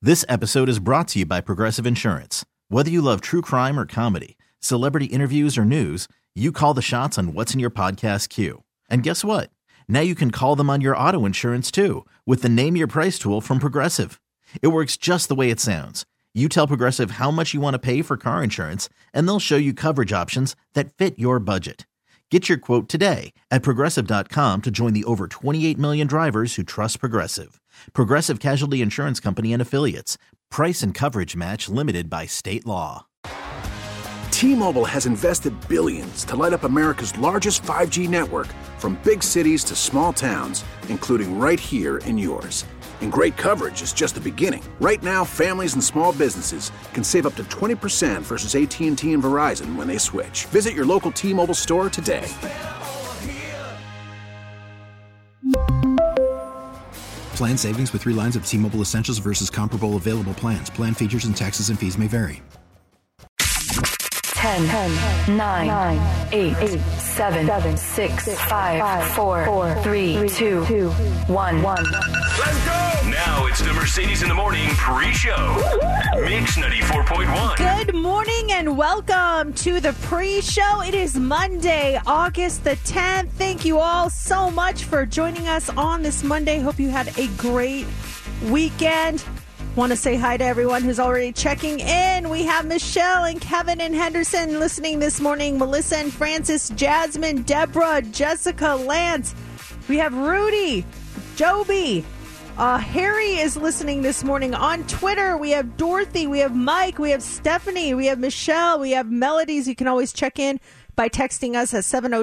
This episode is brought to you by Progressive Insurance. Whether you love true crime or comedy, celebrity interviews or news, you call the shots on what's in your podcast queue. And guess what? Now you can call them on your auto insurance too with the Name Your Price tool from Progressive. It works just the way it sounds. You tell Progressive how much you want to pay for car insurance, and they'll show you coverage options that fit your budget. Get your quote today at Progressive.com to join the over 28 million drivers who trust Progressive. Progressive Casualty Insurance Company and Affiliates. Price and coverage match limited by state law. T-Mobile has invested billions to light up America's largest 5G network, from big cities to small towns, including right here in yours. And great coverage is just the beginning. Right now, families and small businesses can save up to 20% versus AT&T and Verizon when they switch. Visit your local T-Mobile store today. Plan savings with 3 lines of T-Mobile Essentials versus comparable available plans. Plan features and taxes and fees may vary. 10, 9, 8, 7, 6, 5, 4, 3, 2, 1. Let's go! Now it's the Mercedes in the Morning pre-show. Mix 94.1. Good morning and welcome to the pre-show. It is Monday, August the 10th. Thank you all so much for joining us on this Monday. Hope you had a great weekend. Want to say hi to everyone who's already checking in. We have Michelle and Kevin and Henderson listening this morning. Melissa and Francis, Jasmine, Deborah, Jessica, Lance. We have Rudy, Joby. Harry is listening this morning on Twitter. We have Dorothy. We have Mike. We have Stephanie. We have Michelle. We have Melodies. You can always check in by texting us at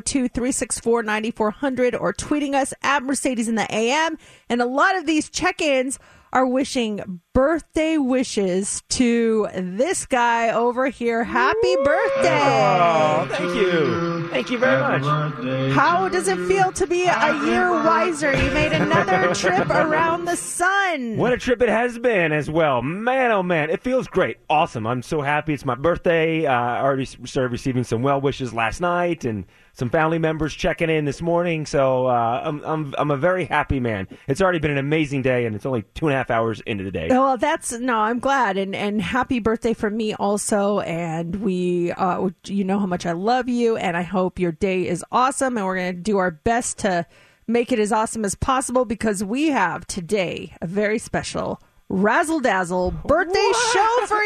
702-364-9400 or tweeting us at Mercedes in the AM. And a lot of these check-ins are wishing birthday wishes to this guy over here. Happy birthday! Oh, thank you. Thank you very much. How does it feel to be a year wiser? You made another trip around the sun. What a trip it has been as well. Man, oh man, it feels great. Awesome. I'm so happy. It's my birthday. I already started receiving some well wishes last night and some family members checking in this morning. So I'm a very happy man. It's already been an amazing day, and it's only 2.5 hours into the day. Well, I'm glad, and happy birthday from me also. And we, you know how much I love you, and I hope your day is awesome. And we're going to do our best to make it as awesome as possible because we have today a very special Razzle Dazzle birthday show for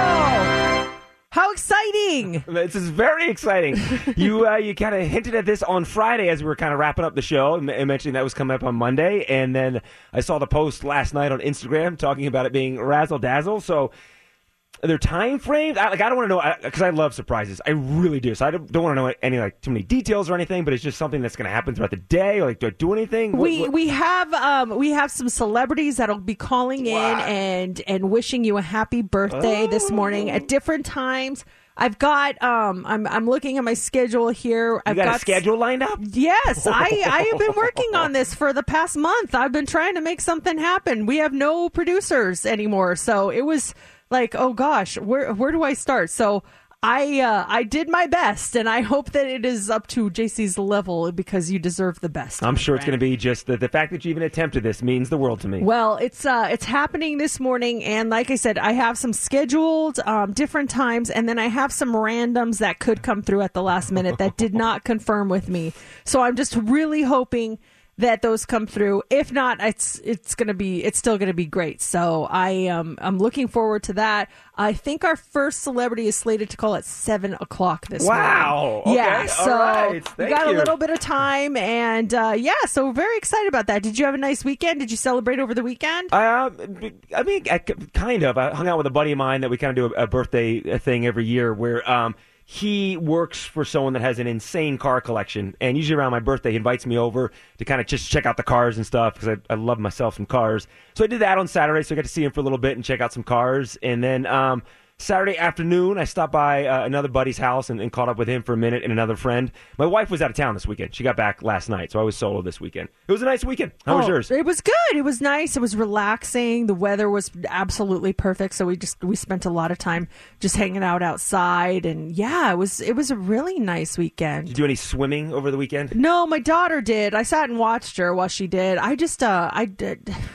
you. How exciting! This is very exciting. You kind of hinted at this on Friday as we were kind of wrapping up the show and mentioning that was coming up on Monday. And then I saw the post last night on Instagram talking about it being Razzle Dazzle. So are there time frames? I don't want to know because I love surprises. I really do. So I don't want to know any too many details or anything. But it's just something that's going to happen throughout the day. Like, do I do anything? We have some celebrities that'll be calling in and wishing you a happy birthday this morning at different times. I've got I'm looking at my schedule here. I've got a schedule lined up? Yes, I have been working on this for the past month. I've been trying to make something happen. We have no producers anymore, so it was like, oh gosh, where do I start? So I did my best, and I hope that it is up to JC's level because you deserve the best. I'm sure it's going to be just the fact that you even attempted this means the world to me. Well, it's happening this morning, and like I said, I have some scheduled different times, and then I have some randoms that could come through at the last minute that did not confirm with me. So I'm just really hoping that those come through. If not, it's still gonna be great. So I'm looking forward to that. I think our first celebrity is slated to call at 7:00 this morning. Wow! Okay. Yeah, so all right. we got a little bit of time, and so we're very excited about that. Did you have a nice weekend? Did you celebrate over the weekend? I mean, kind of. I hung out with a buddy of mine that we kind of do a birthday thing every year where he works for someone that has an insane car collection, and usually around my birthday, he invites me over to kind of just check out the cars and stuff because I love myself some cars. So I did that on Saturday, so I got to see him for a little bit and check out some cars. And then Saturday afternoon, I stopped by another buddy's house and caught up with him for a minute and another friend. My wife was out of town this weekend. She got back last night, so I was solo this weekend. It was a nice weekend. How was yours? It was good. It was nice. It was relaxing. The weather was absolutely perfect, so we spent a lot of time just hanging out outside. And yeah, it was a really nice weekend. Did you do any swimming over the weekend? No, my daughter did. I sat and watched her while she did. I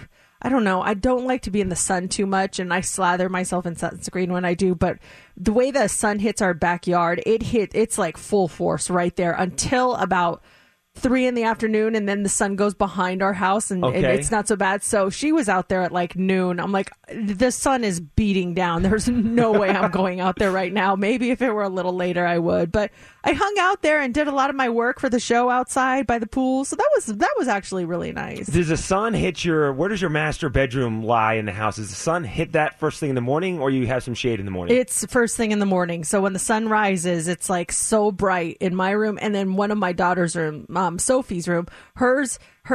I don't know. I don't like to be in the sun too much, and I slather myself in sunscreen when I do. But the way the sun hits our backyard, it's like full force right there until about 3 p.m, and then the sun goes behind our house, and it's not so bad. So she was out there at like noon. I'm like, the sun is beating down. There's no way I'm going out there right now. Maybe if it were a little later, I would. But I hung out there and did a lot of my work for the show outside by the pool. So that was actually really nice. Does the sun hit where does your master bedroom lie in the house? Does the sun hit that first thing in the morning, or you have some shade in the morning? It's first thing in the morning. So when the sun rises, it's like so bright in my room. And then one of my daughter's room, Sophie's room, her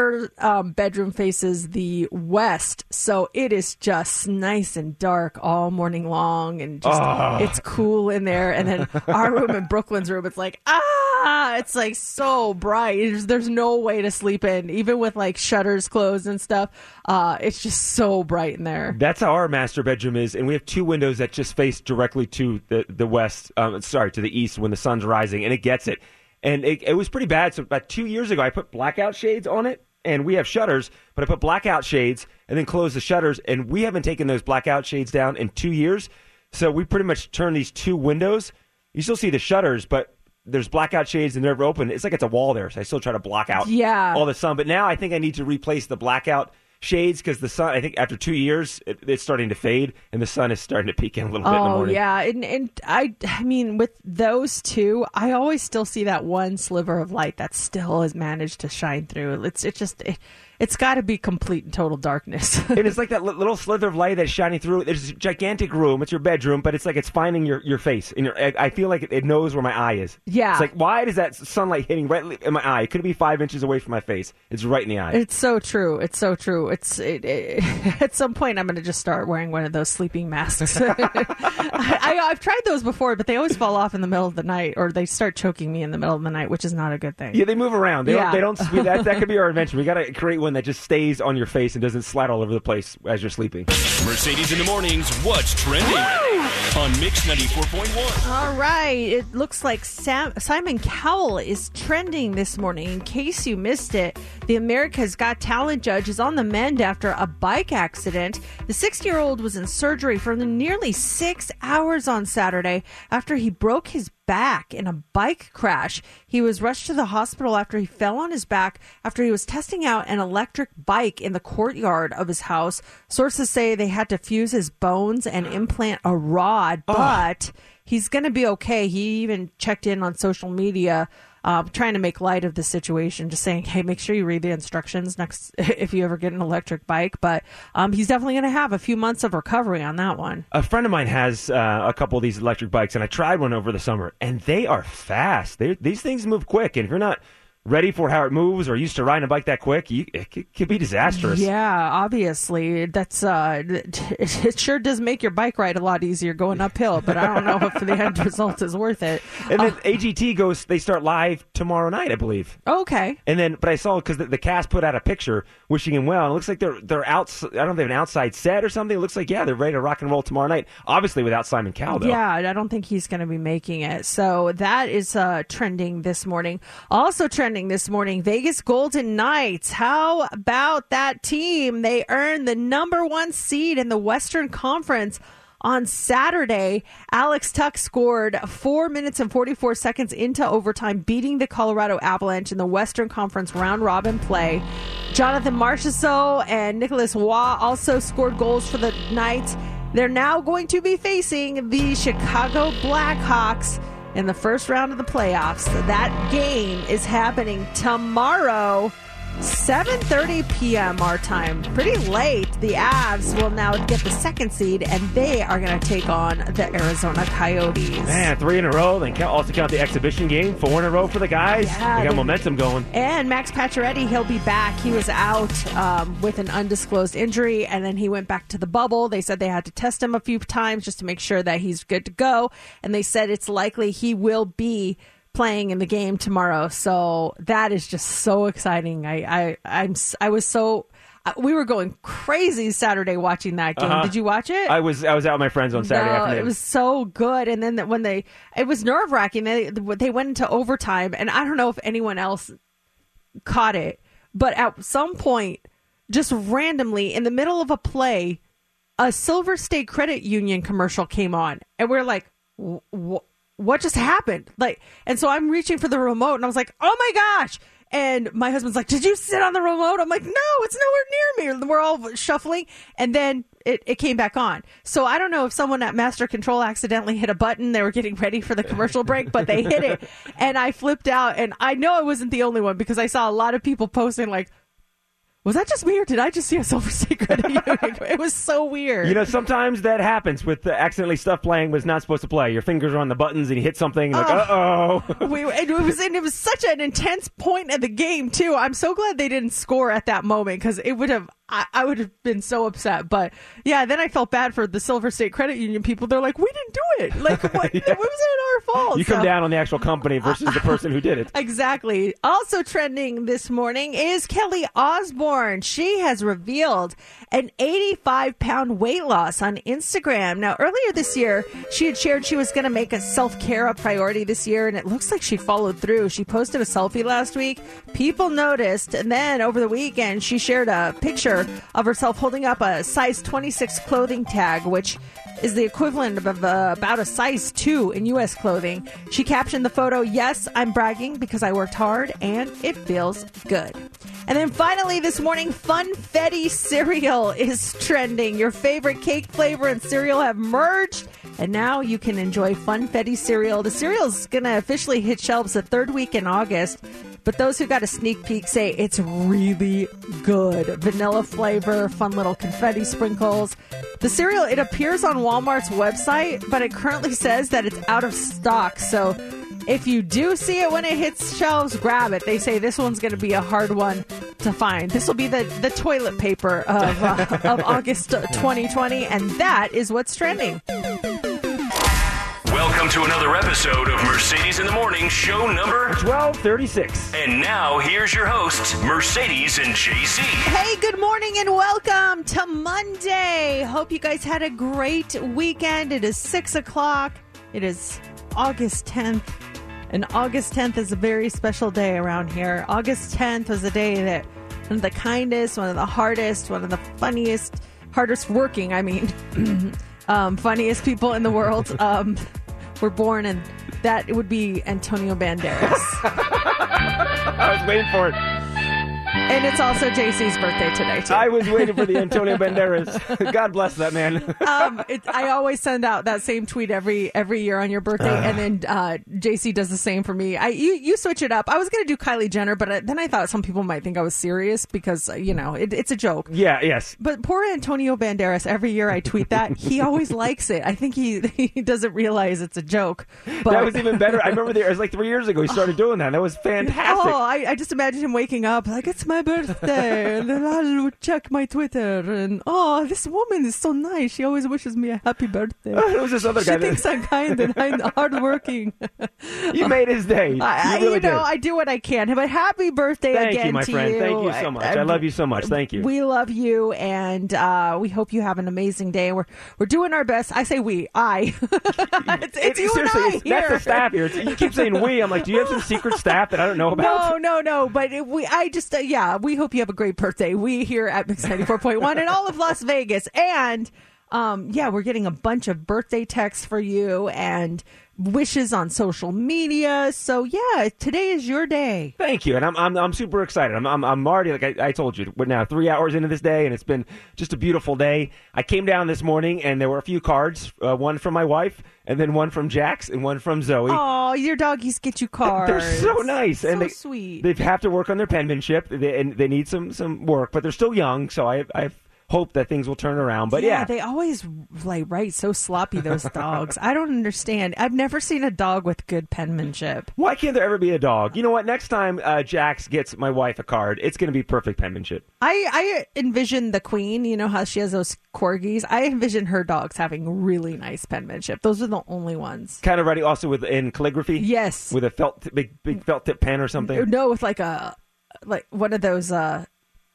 bedroom faces the west, so it is just nice and dark all morning long, and just it's cool in there. And then our room and Brooklyn's room, it's like it's like so bright. There's no way to sleep in, even with like shutters closed and stuff. It's just so bright in there. That's how our master bedroom is, and we have 2 windows that just face directly to the west. To the east when the sun's rising, and it gets it. And it was pretty bad. So about 2 years ago, I put blackout shades on it, and we have shutters, but I put blackout shades and then closed the shutters, and we haven't taken those blackout shades down in 2 years. So we pretty much turn these 2 windows. You still see the shutters, but there's blackout shades and they're never open. It's like it's a wall there, so I still try to block out all the sun. But now I think I need to replace the blackout shades because the sun, I think after 2 years, it's starting to fade, and the sun is starting to peek in a little bit in the morning. Yeah, and I mean, with those 2, I always still see that one sliver of light that still has managed to shine through. It's got to be complete and total darkness. And it's like that little slither of light that's shining through. There's a gigantic room. It's your bedroom, but it's like it's finding your face. And I feel like it knows where my eye is. Yeah. It's like, why is that sunlight hitting right in my eye? It could be 5 inches away from my face. It's right in the eye. It's so true. It's so true. At some point, I'm going to just start wearing one of those sleeping masks. I've tried those before, but they always fall off in the middle of the night, or they start choking me in the middle of the night, which is not a good thing. Yeah, they move around. They don't. That could be our invention. We got to create one that just stays on your face and doesn't slide all over the place as you're sleeping. Mercedes in the mornings. What's trending on Mix 94.1? All right. It looks like Simon Cowell is trending this morning. In case you missed it, the America's Got Talent judge is on the mend after a bike accident. The 60-year-old was in surgery for nearly 6 hours on Saturday after he broke his back in a bike crash. He was rushed to the hospital after he fell on his back after he was testing out an electric bike in the courtyard of his house. Sources say they had to fuse his bones and implant a rod, but he's going to be okay. He even checked in on social media trying to make light of the situation, just saying, hey, make sure you read the instructions next if you ever get an electric bike. But he's definitely going to have a few months of recovery on that one. A friend of mine has a couple of these electric bikes, and I tried one over the summer, and they are fast. These things move quick, and if you're not ready for how it moves or used to riding a bike that quick, it could be disastrous. Yeah, obviously. That's it sure does make your bike ride a lot easier going uphill, but I don't know if the end result is worth it. And then AGT they start live tomorrow night, I believe. Okay. And then, but I saw, because the cast put out a picture wishing him well, and it looks like they're out. I don't know if they have an outside set or something. It looks like, they're ready to rock and roll tomorrow night. Obviously without Simon Cowell, though. Yeah, I don't think he's going to be making it. So that is trending this morning. Also trending this morning, Vegas Golden Knights. How about that team? They earned the #1 seed in the Western Conference on Saturday. Alex Tuch scored 4 minutes and 44 seconds into overtime, beating the Colorado Avalanche in the Western Conference round-robin play. Jonathan Marchessault and Nicolas Roy also scored goals for the Knights. They're now going to be facing the Chicago Blackhawks in the first round of the playoffs. That game is happening tomorrow, 7:30 p.m. our time. Pretty late. The Avs will now get the 2nd seed, and they are going to take on the Arizona Coyotes. Man, 3 in a row. Then also count the exhibition game. 4 in a row for the guys. Yeah, they got momentum going. And Max Pacioretty, he'll be back. He was out with an undisclosed injury, and then he went back to the bubble. They said they had to test him a few times just to make sure that he's good to go. And they said it's likely he will be playing in the game tomorrow. So that is just so exciting. We were going crazy Saturday watching that game. Did you watch it? I was out with my friends on Saturday afternoon. It was so good. And then it was nerve wracking. They went into overtime, and I don't know if anyone else caught it, but at some point just randomly in the middle of a play, a Silver State Credit Union commercial came on, and we're like, what just happened? And so I'm reaching for the remote, and I was like, oh my gosh. And my husband's like, did you sit on the remote? I'm like, no, it's nowhere near me. We're all shuffling. And then it came back on. So I don't know if someone at Master Control accidentally hit a button. They were getting ready for the commercial break, but they hit it. And I flipped out. And I know I wasn't the only one because I saw a lot of people posting like, was that just me or did I just see a Silver State Credit Union? It was so weird. You know, sometimes that happens with accidentally stuff playing was not supposed to play. Your fingers are on the buttons and you hit something and uh-oh. It was such an intense point of the game, too. I'm so glad they didn't score at that moment because it would have... I would have been so upset. But yeah, then I felt bad for the Silver State Credit Union people. They're like, we didn't do it. Like, what? Yeah. It wasn't our fault. You come down on the actual company versus the person who did it. Exactly. Also trending this morning is Kelly Osbourne. She has revealed an 85-pound weight loss on Instagram. Now, earlier this year, she had shared she was going to make a self-care a priority this year, and it looks like she followed through. She posted a selfie last week. People noticed, and then over the weekend, she shared a picture of herself holding up a size 26 clothing tag, which is the equivalent of about a size 2 in U.S. clothing. She captioned the photo, "Yes, I'm bragging because I worked hard and it feels good." And then finally this morning, Funfetti cereal is trending. Your favorite cake flavor and cereal have merged, and now you can enjoy Funfetti cereal. The cereal is going to officially hit shelves the third week in August. But those who got a sneak peek say it's really good. Vanilla flavor, fun little confetti sprinkles. The cereal, it appears on Walmart's website, but it currently says that it's out of stock. So if you do see it when it hits shelves, grab it. They say this one's going to be a hard one to find. This will be the toilet paper of August 2020, and that is what's trending. Welcome to another episode of Mercedes in the Morning, show number 1236. And now, here's your hosts, Mercedes and JC. Hey, good morning and welcome to Monday. Hope you guys had a great weekend. It is 6 o'clock. It is August 10th. And August 10th is a very special day around here. August 10th was a day that one of the kindest, one of the hardest, one of the funniest, hardest working, funniest people in the world were born, and that would be Antonio Banderas. I was waiting for it. And it's also JC's birthday today, too. I was waiting for the Antonio Banderas. God bless that man. I always send out that same tweet every year on your birthday, and then JC does the same for me. You switch it up. I was going to do Kylie Jenner, but then I thought some people might think I was serious because, it's a joke. Yeah, yes. But poor Antonio Banderas, every year I tweet that, he always likes it. I think he doesn't realize it's a joke. But that was even better. I remember it was like 3 years ago he started doing that. That was fantastic. Oh, I just imagine him waking up like, it's my birthday, and then I'll check my Twitter, and this woman is so nice. She always wishes me a happy birthday. It was this other guy. She thinks I'm kind and I'm hardworking. You made his day. You really did. I do what I can. But happy birthday again to you. Thank you, my friend. Thank you so much. I love you so much. Thank you. We love you, and we hope you have an amazing day. We're doing our best. I say we. It's you and I here. That's the staff here. You keep saying we. I'm like, do you have some secret staff that I don't know about? No. But we hope you have a great birthday. We here at Mix 94.1 and all of Las Vegas. And we're getting a bunch of birthday texts for you and wishes on social media. So today is your day. Thank you, and I'm super excited. I'm already, like I told you, we're now 3 hours into this day, and it's been just a beautiful day. I came down this morning, and there were a few cards, one from my wife, and then one from Jax, and one from Zoe. Oh, your doggies get you cards. They're so nice, so and sweet. They have to work on their penmanship, and they need some work, but they're still young, so I've hope that things will turn around. But yeah, they always write so sloppy, those dogs. I don't understand. I've never seen a dog with good penmanship. Why can't there ever be a dog? You know what? Next time Jax gets my wife a card, it's going to be perfect penmanship. I envision the queen. You know how she has those corgis? I envision her dogs having really nice penmanship. Those are the only ones. Kind of writing also in calligraphy? Yes. With a big felt tip pen or something? No, with like one of those...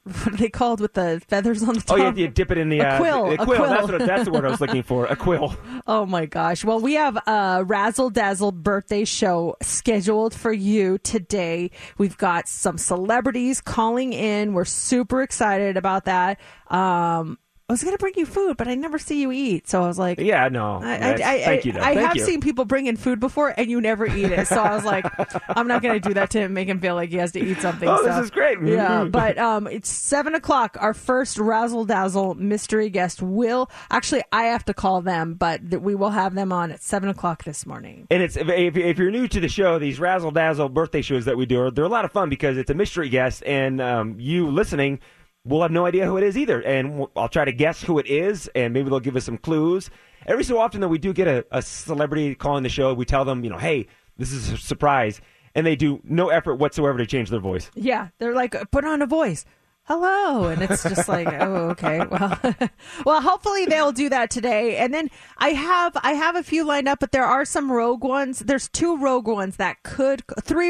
what are they called with the feathers on the top? Oh, you dip it in the a quill. A quill. That's the word I was looking for. A quill. Oh my gosh. Well, we have a Razzle Dazzle birthday show scheduled for you today. We've got some celebrities calling in. We're super excited about that. I was going to bring you food, but I never see you eat. So I was like, yeah, no. Thank you, though. I Thank have you. seen people bring in food before, and you never eat it. So I was like, I'm not going to do that to him, make him feel like he has to eat something. Oh, this is great. Yeah, but it's 7 o'clock. Our first Razzle Dazzle mystery guest will, actually, I have to call them, but we will have them on at 7 o'clock this morning. And it's if you're new to the show, these Razzle Dazzle birthday shows that we do, they're a lot of fun because it's a mystery guest, and you listening we'll have no idea who it is either, and I'll try to guess who it is, and maybe they'll give us some clues. Every so often, though, we do get a celebrity calling the show. We tell them, hey, this is a surprise, and they do no effort whatsoever to change their voice. Yeah, they're like, put on a voice. Hello, and it's just like, oh, okay, well, hopefully they'll do that today. And then I have a few lined up, but there are some rogue ones. There's 3 rogue ones that could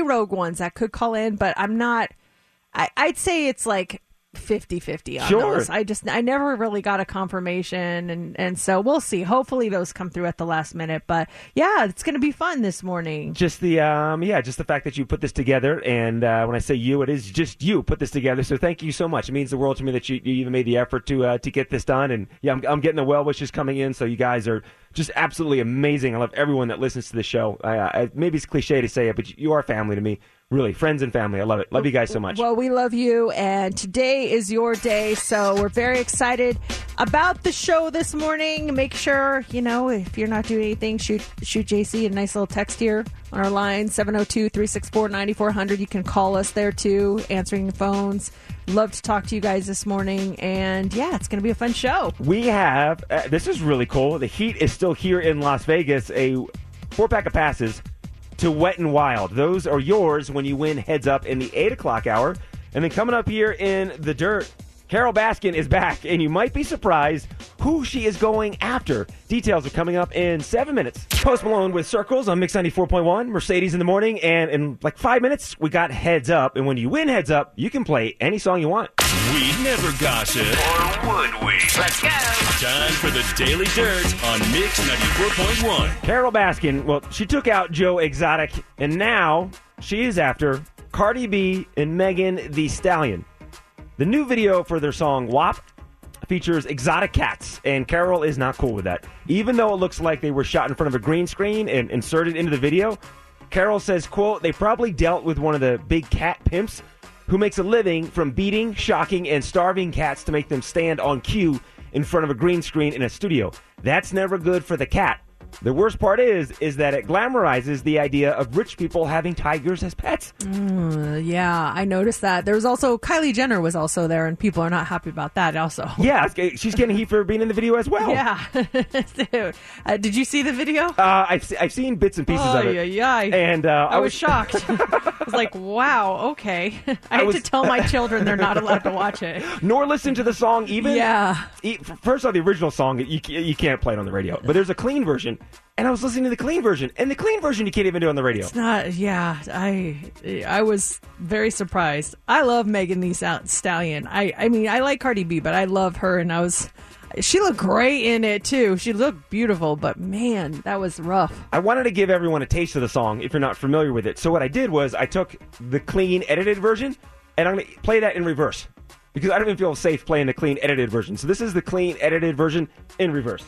call in, but I'm not. I'd say it's like 50-50 on those. I never really got a confirmation, and so we'll see. Hopefully those come through at the last minute, but yeah, it's going to be fun this morning. Just the just the fact that you put this together, and when I say you, it is just you put this together. So thank you so much. It means the world to me that you even made the effort to get this done. And yeah, I'm getting the well wishes coming in. So you guys are just absolutely amazing. I love everyone that listens to the show. Maybe it's cliche to say it, but you are family to me. Really, friends and family. I love it. Love you guys so much. Well, we love you, and today is your day, so we're very excited about the show this morning. Make sure, if you're not doing anything, shoot JC a nice little text here on our line, 702-364-9400. You can call us there, too, answering the phones. Love to talk to you guys this morning, and yeah, it's going to be a fun show. We have, this is really cool, the Heat is still here in Las Vegas, a 4-pack of passes to Wet and Wild. Those are yours when you win heads up in the 8 o'clock hour. And then coming up here in the dirt, Carole Baskin is back, and you might be surprised who she is going after. Details are coming up in 7 minutes. Post Malone with Circles on Mix 94.1, Mercedes in the morning, and in like 5 minutes, we got Heads Up. And when you win Heads Up, you can play any song you want. We'd never gossip. Or would we? Let's go. Time for the Daily Dirt on Mix 94.1. Carole Baskin, well, she took out Joe Exotic, and now she is after Cardi B and Megan Thee Stallion. The new video for their song WAP features exotic cats, and Carole is not cool with that. Even though it looks like they were shot in front of a green screen and inserted into the video, Carole says, quote, they probably dealt with one of the big cat pimps who makes a living from beating, shocking, and starving cats to make them stand on cue in front of a green screen in a studio. That's never good for the cat. The worst part is that it glamorizes the idea of rich people having tigers as pets. Yeah, I noticed that. There was also, Kylie Jenner was also there, and people are not happy about that also. Yeah, she's getting heat for being in the video as well. Yeah. Did you see the video? I've seen bits and pieces of it. Yeah. And I was shocked. I was like, wow, okay. I had to tell my children they're not allowed to watch it. Nor listen to the song even. Yeah. First off, the original song, you can't play it on the radio. But there's a clean version. And I was listening to the clean version. And the clean version you can't even do on the radio. It's not, yeah. I was very surprised. I love Megan Thee Stallion. I mean, I like Cardi B, but I love her. And she looked great in it, too. She looked beautiful. But, man, that was rough. I wanted to give everyone a taste of the song if you're not familiar with it. So what I did was I took the clean edited version, and I'm going to play that in reverse. Because I don't even feel safe playing the clean edited version. So this is the clean edited version in reverse.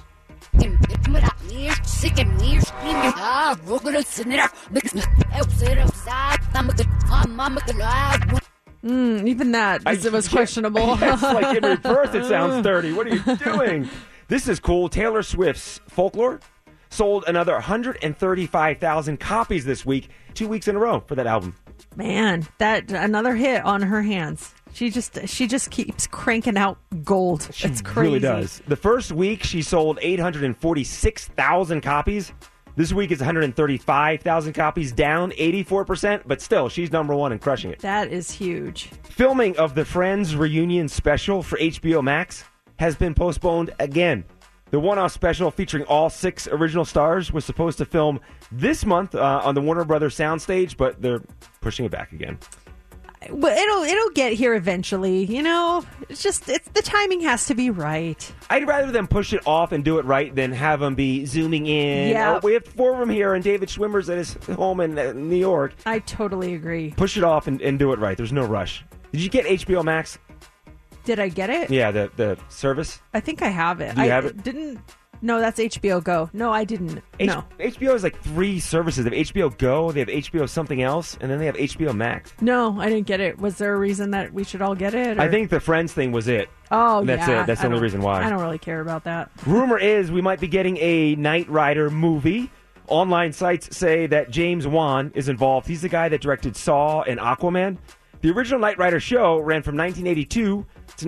Even that was questionable. Yes, like in reverse it sounds dirty. What are you doing? This is cool. Taylor Swift's Folklore sold another 135,000 copies this week, 2 weeks in a row for that album. Man, that another hit on her hands. She just keeps cranking out gold. It's crazy. Really does. The first week she sold 846,000 copies. This week is 135,000 copies, down 84%, but still, she's number one and crushing it. That is huge. Filming of the Friends reunion special for HBO Max has been postponed again. The one-off special featuring all 6 original stars was supposed to film this month on the Warner Brothers soundstage, but they're pushing it back again. It'll get here eventually. It's the timing has to be right. I'd rather them push it off and do it right than have them be zooming in. Yeah. Oh, we have 4 of them here, and David Schwimmer's at his home in New York. I totally agree. Push it off and do it right. There's no rush. Did you get HBO Max? Did I get it? Yeah, the service. I think I have it. Do you have it? Didn't. No, that's HBO Go. No, I didn't. No. HBO has like 3 services. They have HBO Go, they have HBO something else, and then they have HBO Max. No, I didn't get it. Was there a reason that we should all get it? Or? I think the Friends thing was it. Oh, That's yeah. it. That's the only reason why. I don't really care about that. Rumor is we might be getting a Knight Rider movie. Online sites say that James Wan is involved. He's the guy that directed Saw and Aquaman. The original Knight Rider show ran from 1982 to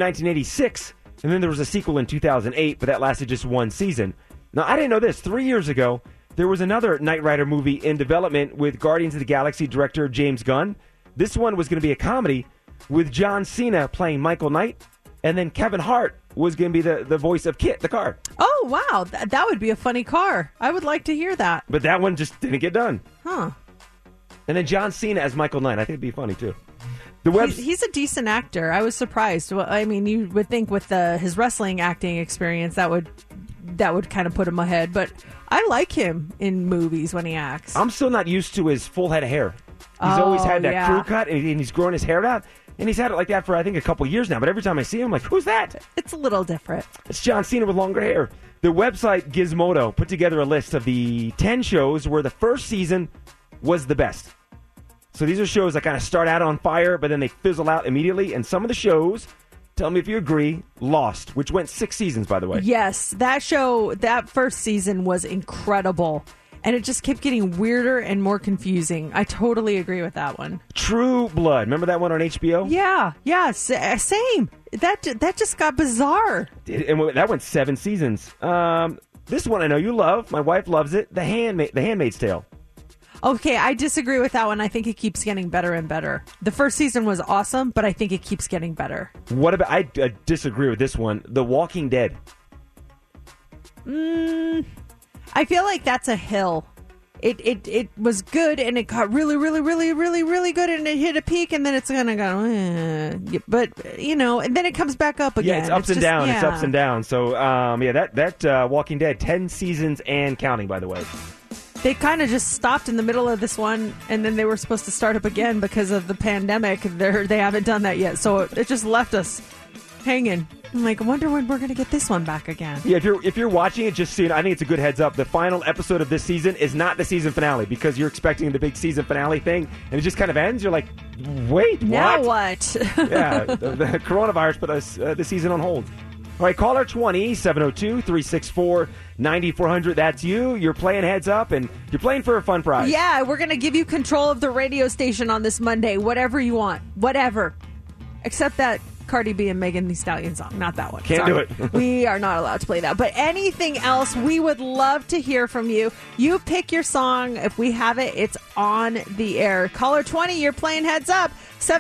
1986. And then there was a sequel in 2008, but that lasted just 1 season. Now, I didn't know this. 3 years ago, there was another Knight Rider movie in development with Guardians of the Galaxy director James Gunn. This one was going to be a comedy with John Cena playing Michael Knight, and then Kevin Hart was going to be the voice of Kit, the car. Oh, wow. That would be a funny car. I would like to hear that. But that one just didn't get done. Huh. And then John Cena as Michael Knight. I think it'd be funny, too. He's a decent actor. I was surprised. Well, I mean, you would think with his wrestling acting experience that would kind of put him ahead. But I like him in movies when he acts. I'm still not used to his full head of hair. He's always had that crew cut, and he's growing his hair out. And he's had it like that for, I think, a couple years now. But every time I see him, I'm like, who's that? It's a little different. It's John Cena with longer hair. The website Gizmodo put together a list of the 10 shows where the first season was the best. So these are shows that kind of start out on fire, but then they fizzle out immediately. And some of the shows, tell me if you agree, Lost, which went 6 seasons, by the way. Yes, that first season was incredible. And it just kept getting weirder and more confusing. I totally agree with that one. True Blood. Remember that one on HBO? Yeah, same. That just got bizarre. And that went 7 seasons. This one I know you love. My wife loves it. The Handmaid's Tale. Okay, I disagree with that one. I think it keeps getting better and better. The first season was awesome, but I think it keeps getting better. What about? I disagree with this one. The Walking Dead. I feel like that's a hill. It was good, and it got really, really, really, really, really good, and it hit a peak, and then it's gonna go. But and then it comes back up again. Yeah, it's ups and downs. It's ups and downs. So that Walking Dead, 10 seasons and counting, by the way. They kind of just stopped in the middle of this one, and then they were supposed to start up again because of the pandemic. They haven't done that yet, so it just left us hanging. I'm like, I wonder when we're going to get this one back again. Yeah, if you're watching it, just so you know, I think it's a good heads up. The final episode of this season is not the season finale because you're expecting the big season finale thing, and it just kind of ends. You're like, wait, now what? Yeah, the coronavirus put us the season on hold. All right, caller 20, 702-364-9400. That's you. You're playing Heads Up, and you're playing for a fun prize. Yeah, we're going to give you control of the radio station on this Monday. Whatever you want. Whatever. Except that Cardi B and Megan Thee Stallion song. Not that one. Can't do it. We are not allowed to play that. But anything else, we would love to hear from you. You pick your song. If we have it, it's on the air. Caller 20, you're playing Heads Up.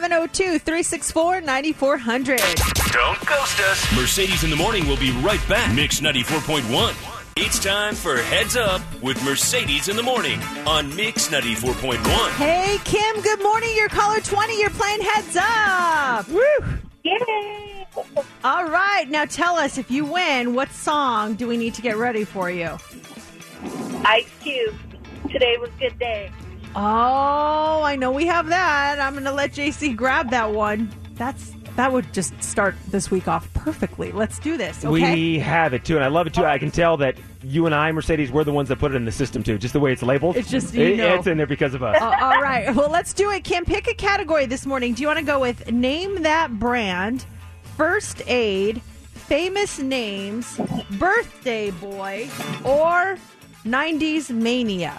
702-364-9400. Don't ghost us. Mercedes in the Morning will be right back. Mix 94.1. It's time for Heads Up with Mercedes in the Morning on Mix 94.1. Hey, Kim, good morning. You're caller 20. You're playing Heads Up. Woo! Yay! All right. Now tell us, if you win, what song do we need to get ready for you? Ice Cube. Today was a good day. Oh, I know we have that. I'm going to let JC grab that one. That would just start this week off perfectly. Let's do this, okay? We have it, too, and I love it, too. I can tell that you and I, Mercedes, we're the ones that put it in the system, too, just the way it's labeled. It's just, It's in there because of us. All right. Well, let's do it, Kim. Pick a category this morning. Do you want to go with Name That Brand, First Aid, Famous Names, Birthday Boy, or 90s Mania?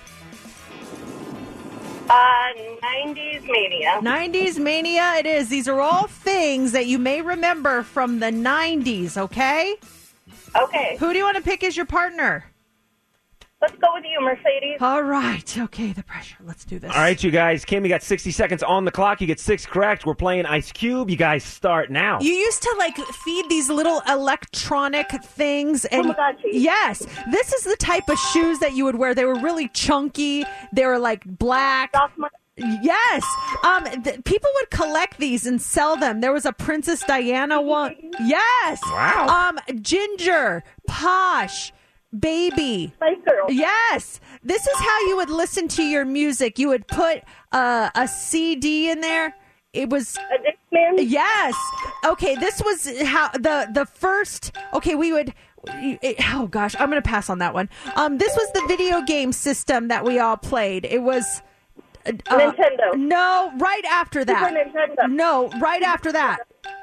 90s Mania. 90s Mania it is. These are all things that you may remember from the 90s, okay? Okay. Who do you want to pick as your partner? Let's go with you, Mercedes. All right. Okay, the pressure. Let's do this. All right, you guys. Kim, you got 60 seconds on the clock. You get 6 correct. We're playing Ice Cube. You guys start now. You used to, feed these little electronic things. And Tamagotchi. yes, this is the type of shoes that you would wear. They were really chunky. They were, black. Yes. People would collect these and sell them. There was a Princess Diana one. Yes. Wow. Ginger, Posh, Baby. Spice Girls. Yes. This is how you would listen to your music. You would put a CD in there. It was A Dixman. yes. Okay, this was how the first. Okay, we would. Oh gosh, I'm going to pass on that one. This was the video game system that we all played. It was Nintendo. No, right after that. Super Nintendo. No, right after that.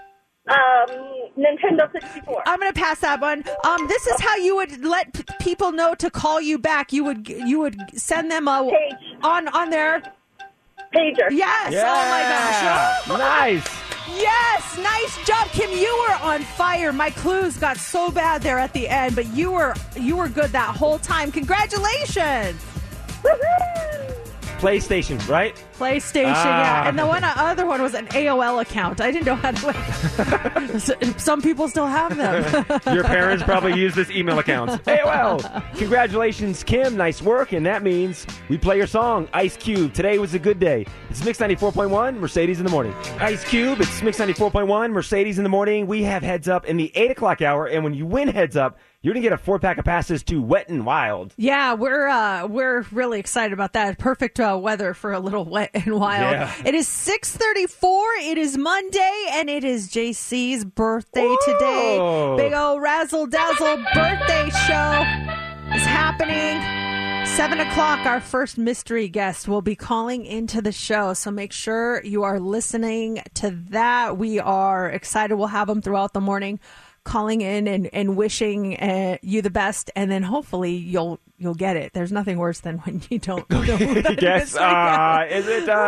Nintendo 64. I'm going to pass that one. This is how you would let people know to call you back. You would send them a Page. on their Pager. yes. Oh my gosh. Nice. Yes, nice job, Kim. You were on fire. My clues got so bad there at the end, but you were good that whole time. Congratulations. Woohoo! PlayStation, right? PlayStation, yeah. And the other one was an AOL account. I didn't know how to. Some people still have them. Your parents probably use this email account. AOL. Congratulations, Kim. Nice work. And that means we play your song, Ice Cube. Today was a good day. It's Mix 94.1, Mercedes in the morning. Ice Cube, it's Mix 94.1, Mercedes in the morning. We have Heads Up in the 8 o'clock hour. And when you win Heads Up, you're going to get a 4-pack of passes to Wet and Wild. Yeah, we're really excited about that. Perfect weather for a little Wet and Wild. Yeah. It is 6:34. It is Monday, and it is JC's birthday today. Big old razzle dazzle birthday show is happening. 7 o'clock, our first mystery guest will be calling into the show, so make sure you are listening to that. We are excited. We'll have them throughout the morning, calling in and wishing you the best, and then hopefully you'll get it. There's nothing worse than when you don't know who that Yes. is. Is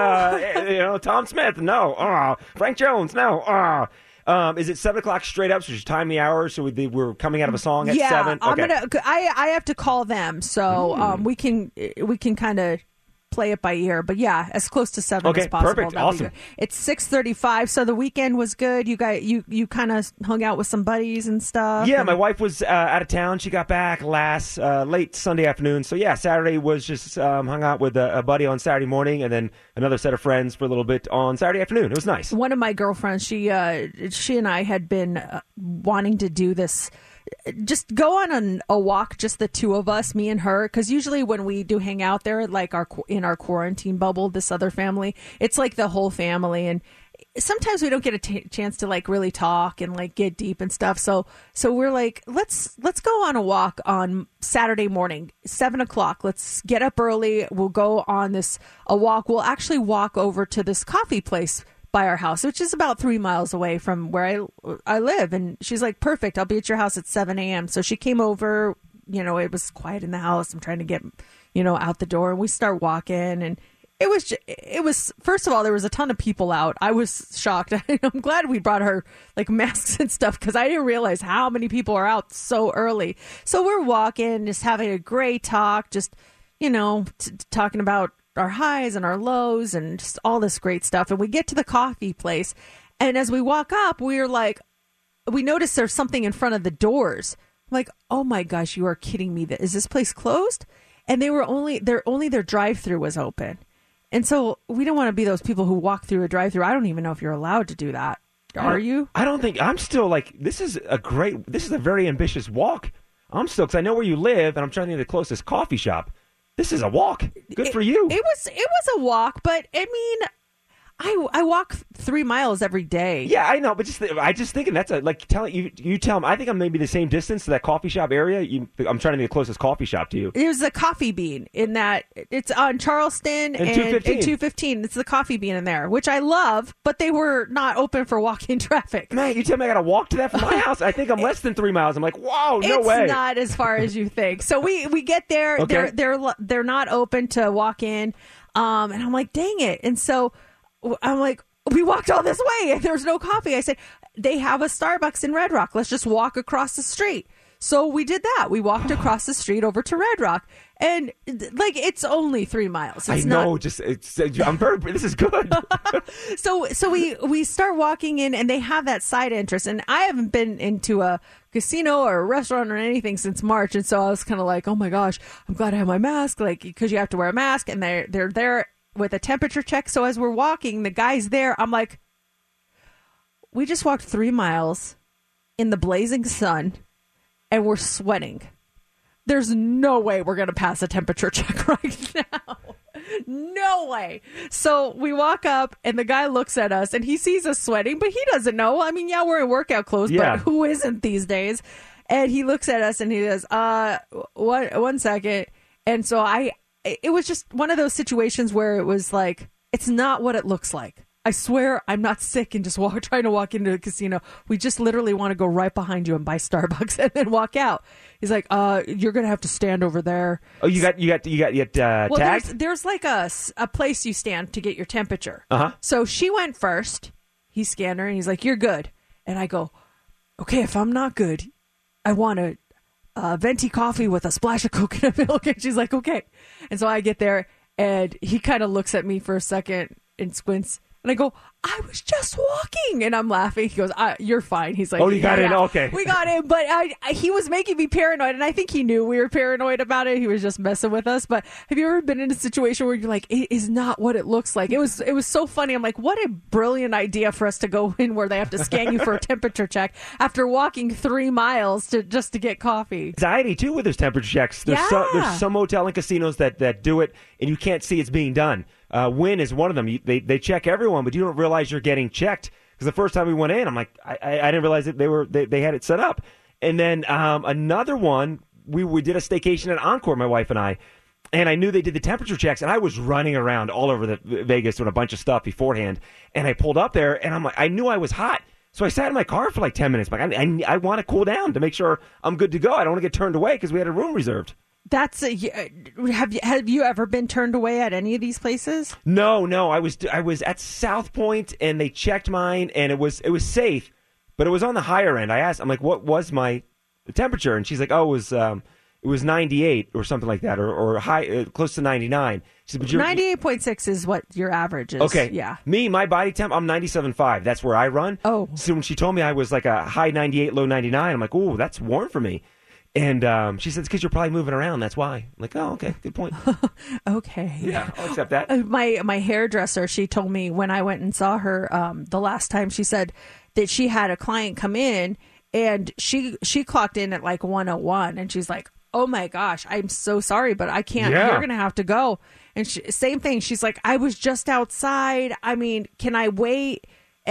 it Tom Smith? No. Frank Jones? No. Is it 7 o'clock straight up? So just time the hour. So we're coming out of a song at 7. Okay. I have to call them, so we can kind of play it by ear. But yeah, as close to 7 Okay, as possible. perfect. That'll be Awesome. good. It's 6:35. So the weekend was good. You guys, you kind of hung out with some buddies and stuff. Yeah, and- my wife was out of town. She got back late Sunday afternoon. So yeah, Saturday was just hung out with a buddy on Saturday morning, and then another set of friends for a little bit on Saturday afternoon. It was nice. One of my girlfriends, she and I had been wanting to do this. Just go on a walk, just the two of us, me and her, because usually when we do hang out there, like in our quarantine bubble, this other family, it's like the whole family, and sometimes we don't get a chance to like really talk and like get deep and stuff. So we're like, let's go on a walk on Saturday morning, 7 o'clock. Let's get up early. We'll go on a walk. We'll actually walk over to this coffee place by our house, which is about 3 miles away from where I live. And she's like, perfect, I'll be at your house at 7 a.m. So she came over, it was quiet in the house. I'm trying to get, out the door, and we start walking, and it was, first of all, there was a ton of people out. I was shocked. I'm glad we brought her like masks and stuff, because I didn't realize how many people are out so early. So we're walking, just having a great talk, just, talking about our highs and our lows and just all this great stuff. And we get to the coffee place, and as we walk up, we notice there's something in front of the doors. I'm like, oh my gosh, you are kidding me. Is this place closed? And their drive-through was open. And so we don't want to be those people who walk through a drive-through. I don't even know if you're allowed to do that. Are you? I don't think. I'm still like, this is a very ambitious walk. I'm still, because I know where you live, and I'm trying to get the closest coffee shop. This is a walk. Good for you. It was a walk, but I mean, I walk 3 miles every day. Yeah, I know, but I just thinking that's tell them. I think I'm maybe the same distance to that coffee shop area. I'm trying to be the closest coffee shop to you. There's a Coffee Bean in that. It's on Charleston and 215. It's the Coffee Bean in there, which I love, but they were not open for walk-in traffic. Man, you tell me I got to walk to that from my house? I think I'm less than 3 miles. I'm like, wow, no way. It's not as far as you think. So we get there. Okay. They're not open to walk in, and I'm like, dang it. And so I'm like, we walked all this way and there's no coffee. I said, they have a Starbucks in Red Rock. Let's just walk across the street. So we did that. We walked across the street over to Red Rock, and like, it's only 3 miles. This is good. So we start walking in, and they have that side entrance, and I haven't been into a casino or a restaurant or anything since March, and so I was kind of like, oh my gosh, I'm glad I have my mask, like, because you have to wear a mask, and they're there with a temperature check. So as we're walking, the guy's there. I'm like, we just walked 3 miles in the blazing sun and we're sweating. There's no way we're going to pass a temperature check right now. No way. So we walk up and the guy looks at us and he sees us sweating, but he doesn't know. I mean, yeah, we're in workout clothes, but who isn't these days? And he looks at us and he goes, one second. And so it was just one of those situations where it was like, it's not what it looks like. I swear I'm not sick and just trying to walk into a casino. We just literally want to go right behind you and buy Starbucks and then walk out. He's like, you're going to have to stand over there. Oh, you got well, tagged? There's like a place you stand to get your temperature. Uh-huh. So she went first. He scanned her and he's like, you're good. And I go, okay, if I'm not good, I want a venti coffee with a splash of coconut milk. And she's like, okay. And so I get there and he kind of looks at me for a second and squints. And I go, I was just walking. And I'm laughing. He goes, you're fine. He's like, oh, you got in? Okay. We got in. But he was making me paranoid. And I think he knew we were paranoid about it. He was just messing with us. But have you ever been in a situation where you're like, it is not what it looks like? It was so funny. I'm like, what a brilliant idea for us to go in where they have to scan you for a temperature check after walking 3 miles to get coffee. Anxiety, too, with those temperature checks. There's some hotel and casinos that do it, and you can't see it's being done. Wynn is one of them. They check everyone, but you don't realize you're getting checked. Because the first time we went in, I'm like, I didn't realize that they had it set up. And then another one, we did a staycation at Encore, my wife and I knew they did the temperature checks, and I was running around all over the Vegas doing a bunch of stuff beforehand. And I pulled up there, and I'm like, I knew I was hot. So I sat in my car for like 10 minutes. Like, I want to cool down to make sure I'm good to go. I don't want to get turned away because we had a room reserved. Have you ever been turned away at any of these places? No. I was at South Point and they checked mine and it was safe, but it was on the higher end. I asked, I'm like, what was my temperature? And she's like, oh, it was 98 or something like that, or high, close to 99. She said, but 98.6 is what your average is. Okay. Yeah. My body temp, I'm 97.5. That's where I run. Oh. So when she told me I was like a high 98, low 99, I'm like, ooh, that's warm for me. And she said, it's because you're probably moving around. That's why. I'm like, oh, okay. Good point. Okay. Yeah, I'll accept that. My hairdresser, she told me when I went and saw her the last time, she said that she had a client come in and she clocked in at like 101. And she's like, oh, my gosh, I'm so sorry, but I can't. Yeah. You're going to have to go. And same thing. She's like, I was just outside. I mean, can I wait?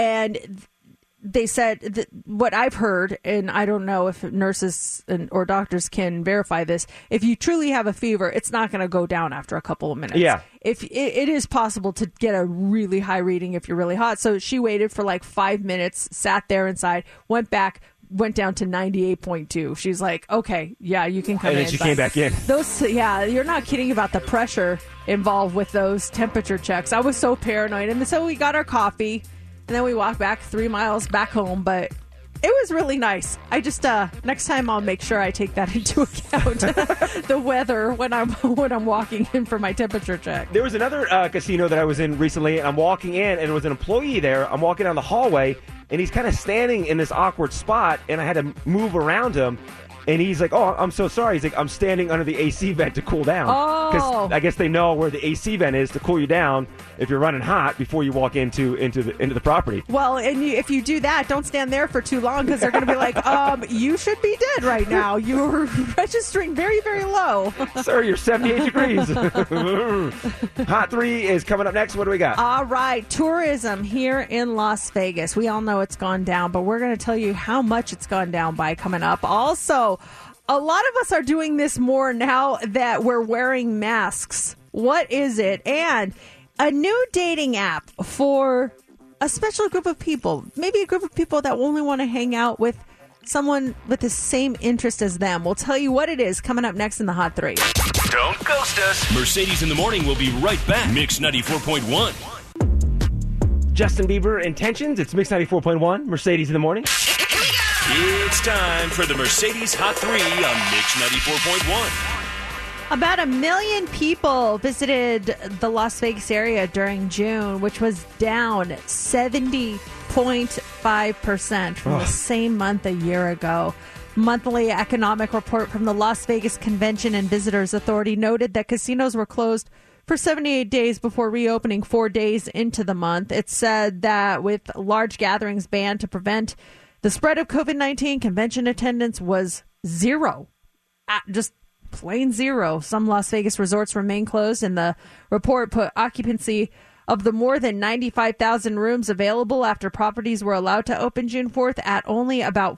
And they said that what I've heard, and I don't know if nurses or doctors can verify this, if you truly have a fever, it's not going to go down after a couple of minutes. Yeah. If it is possible to get a really high reading if you're really hot. So she waited for like 5 minutes, sat there inside, went back, went down to 98.2. She's like, okay, yeah, you can come in. And then she came back in. You're not kidding about the pressure involved with those temperature checks. I was so paranoid. And so we got our coffee. And then we walked back 3 miles back home, but it was really nice. I just next time I'll make sure I take that into account, the weather when I'm walking in for my temperature check. There was another casino that I was in recently, and I'm walking in, and there was an employee there. I'm walking down the hallway, and he's kind of standing in this awkward spot, and I had to move around him. And he's like, oh, I'm so sorry. He's like, I'm standing under the AC vent to cool down. Because I guess they know where the AC vent is to cool you down if you're running hot before you walk into the property. Well, and if you do that, don't stand there for too long because they're going to be like, you should be dead right now. You're registering very, very low. Sir, you're 78 degrees. Hot 3 is coming up next. What do we got? All right. Tourism here in Las Vegas. We all know it's gone down, but we're going to tell you how much it's gone down by coming up. Also, a lot of us are doing this more now that we're wearing masks. What is it? And a new dating app for a special group of people, maybe a group of people that only want to hang out with someone with the same interest as them. We'll tell you what it is coming up next in the Hot 3. Don't ghost us. Mercedes in the Morning will be right back. Mix 94.1. Justin Bieber Intentions. It's Mix 94.1. Mercedes in the Morning. It's time for the Mercedes Hot 3 on Mix 94.1. About 1 million people visited the Las Vegas area during June, which was down 70.5% from the same month a year ago. Monthly economic report from the Las Vegas Convention and Visitors Authority noted that casinos were closed for 78 days before reopening 4 days into the month. It said that with large gatherings banned to prevent the spread of COVID-19, convention attendance was zero. Just plain zero. Some Las Vegas resorts remain closed, and the report put occupancy of the more than 95,000 rooms available after properties were allowed to open June 4th at only about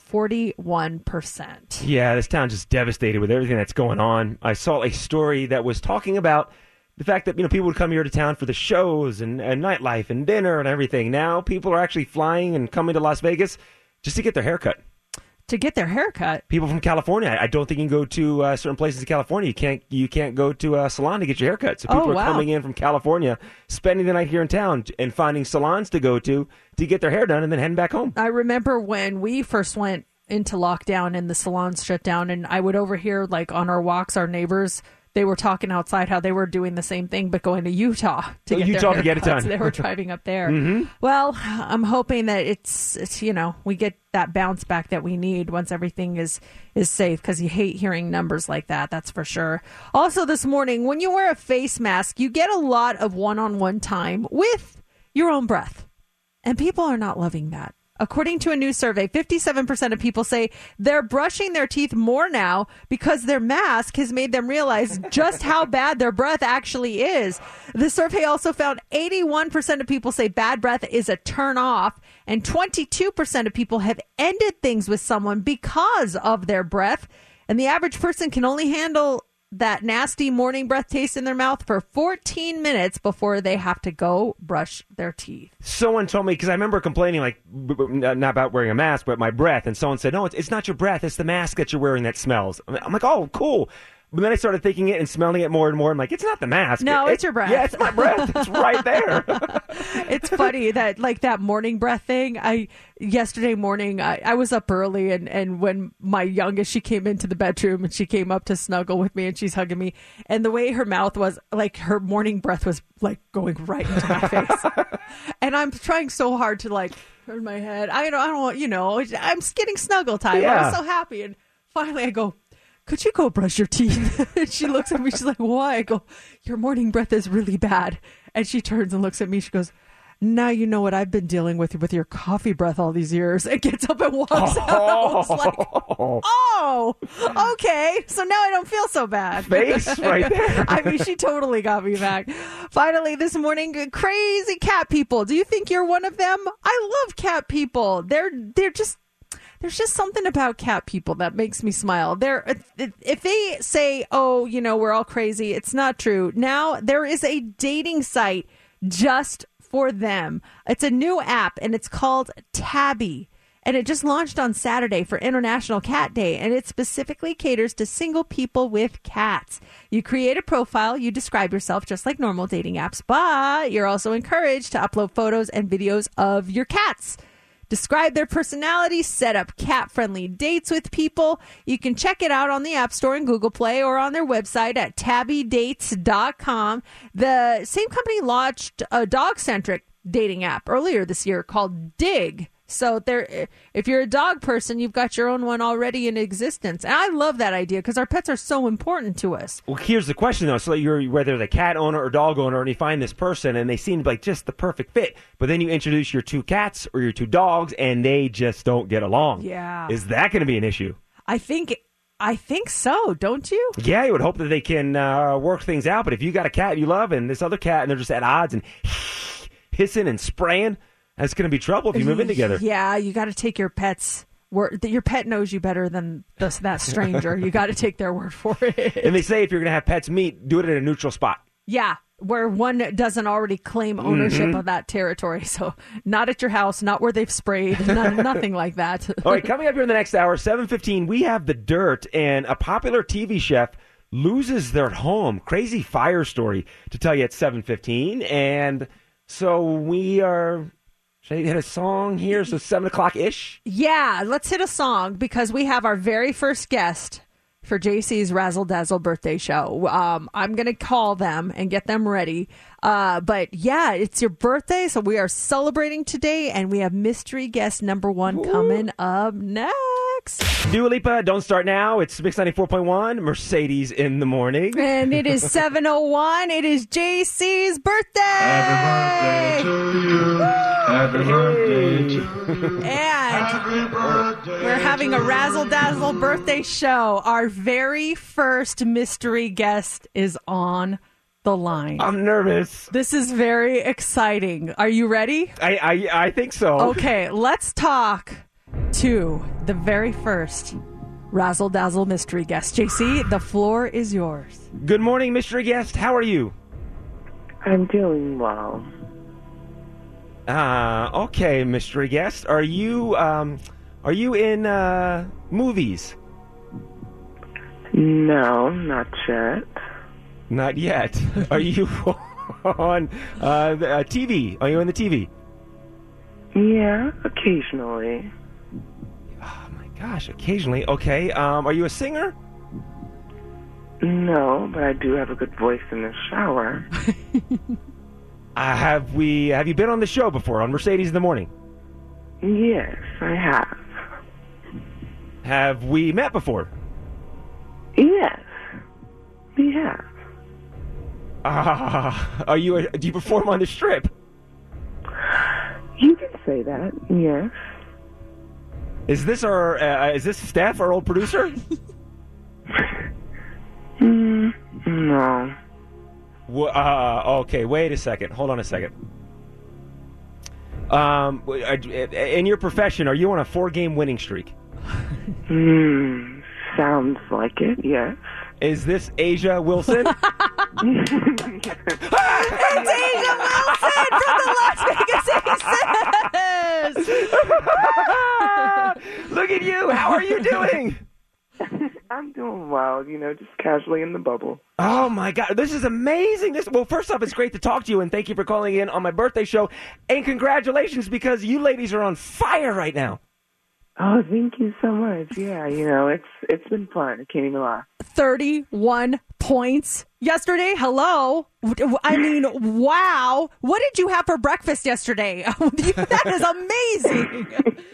41%. Yeah, this town's just devastated with everything that's going on. I saw a story that was talking about the fact that, people would come here to town for the shows and nightlife and dinner and everything. Now people are actually flying and coming to Las Vegas just to get their hair cut. To get their hair cut? People from California. I don't think you can go to certain places in California. You can't go to a salon to get your hair cut. So people are coming in from California, spending the night here in town, and finding salons to go to get their hair done and then heading back home. I remember when we first went into lockdown and the salons shut down, and I would overhear, on our walks, our neighbors, they were talking outside how they were doing the same thing, but going to Utah to get their hair it done. So they were driving up there. Mm-hmm. Well, I'm hoping that it's we get that bounce back that we need once everything is safe, because you hate hearing numbers like that. That's for sure. Also this morning, when you wear a face mask, you get a lot of one-on-one time with your own breath. And people are not loving that. According to a new survey, 57% of people say they're brushing their teeth more now because their mask has made them realize just how bad their breath actually is. The survey also found 81% of people say bad breath is a turn off, and 22% of people have ended things with someone because of their breath. And the average person can only handle that nasty morning breath taste in their mouth for 14 minutes before they have to go brush their teeth. Someone told me, because I remember complaining, not about wearing a mask, but my breath. And someone said, no, it's not your breath. It's the mask that you're wearing that smells. I'm like, oh, cool. But then I started thinking it and smelling it more and more. I'm like, it's not the mask. No, it's your breath. Yeah, it's my breath. It's right there. It's funny that that morning breath thing. Yesterday morning, I was up early, and when my youngest, she came into the bedroom and she came up to snuggle with me and she's hugging me. And the way her mouth was, her morning breath was going right into my face. And I'm trying so hard to turn my head. I don't want, I'm getting snuggle time. Yeah. I was so happy. And finally I go, could you go brush your teeth? And she looks at me. She's like, why? I go, your morning breath is really bad. And she turns and looks at me. She goes, now you know what I've been dealing with your coffee breath all these years. And gets up and walks out. I was like, oh, okay. So now I don't feel so bad. Face right there. I mean, she totally got me back. Finally, this morning, crazy cat people. Do you think you're one of them? I love cat people. There's just something about cat people that makes me smile. If they say, oh, we're all crazy, it's not true. Now there is a dating site just for them. It's a new app, and it's called Tabby. And it just launched on Saturday for International Cat Day, and it specifically caters to single people with cats. You create a profile, you describe yourself just like normal dating apps, but you're also encouraged to upload photos and videos of your cats. Describe their personality, set up cat-friendly dates with people. You can check it out on the App Store and Google Play, or on their website at tabbydates.com. The same company launched a dog-centric dating app earlier this year called Dig. So if you're a dog person, you've got your own one already in existence. And I love that idea because our pets are so important to us. Well, here's the question, though. So you're whether the cat owner or dog owner, and you find this person, and they seem like just the perfect fit. But then you introduce your two cats or your two dogs, and they just don't get along. Yeah. Is that going to be an issue? I think so, don't you? Yeah, you would hope that they can work things out. But if you got a cat you love and this other cat, and they're just at odds and hissing and spraying, that's going to be trouble if you move in together. Yeah, you got to take your pet's word. Your pet knows you better than that stranger. You got to take their word for it. And they say if you're going to have pets meet, do it in a neutral spot. Yeah, where one doesn't already claim ownership of that territory. So not at your house, not where they've sprayed, nothing like that. All right, coming up here in the next hour, 7:15, we have The Dirt, and a popular TV chef loses their home. Crazy fire story to tell you at 7:15. And so we are... Should I hit a song here? So 7 o'clock-ish? Yeah, let's hit a song because we have our very first guest for JC's Razzle Dazzle birthday show. I'm going to call them and get them ready. But yeah, it's your birthday, so we are celebrating today, and we have mystery guest number one coming up next. next. Dua Lipa, Don't Start Now. It's Mix 94.1, Mercedes in the morning. And it is 7:01. It is JC's birthday. Happy birthday to you. Happy birthday to you. And Happy birthday we're having a razzle-dazzle birthday show. Our very first mystery guest is on the line. I'm nervous. This is very exciting. Are you ready? I think so. Okay, let's talk to the very first razzle-dazzle mystery guest. JC, the floor is yours. Good morning, mystery guest. How are you? I'm doing well. Okay, mystery guest. Are you in movies? No, not yet. Not yet. Are you on TV? Are you in the TV? Yeah, occasionally. Oh my gosh, occasionally. Okay. Are you a singer? No, but I do have a good voice in the shower. Have you been on the show before on Mercedes in the Morning? Yes, I have. Have we met before? Yes, we have. Do you perform on the Strip? You can say that, yes. Is this Steph, our old producer? No. Okay, wait a second. Hold on a second. In your profession, are you on a 4-game winning streak? Sounds like it, yes. Is this Asia Wilson? It's Asia Wilson from the Las Vegas Aces! Look at you! How are you doing? I'm doing well, just casually in the bubble. Oh my God, this is amazing! Well, first off, it's great to talk to you, and thank you for calling in on my birthday show. And congratulations, because you ladies are on fire right now. Oh, thank you so much. Yeah, it's been fun. I can't even lie. 31 points yesterday. Hello. I mean, wow. What did you have for breakfast yesterday? That is amazing.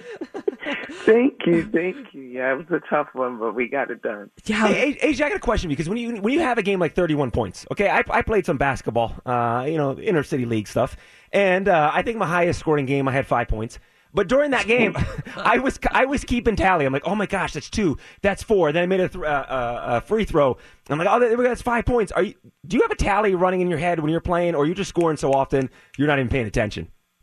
Thank you. Yeah, it was a tough one, but we got it done. Yeah. Hey, AJ, I got a question, because when you have a game like 31 points, okay, I played some basketball, inner city league stuff, and I think my highest scoring game I had 5 points. But during that game, I was keeping tally. I'm like, oh my gosh, that's 2, that's 4. Then I made a free throw. I'm like, oh, that's 5 points. Do you have a tally running in your head when you're playing, or are you just scoring so often you're not even paying attention?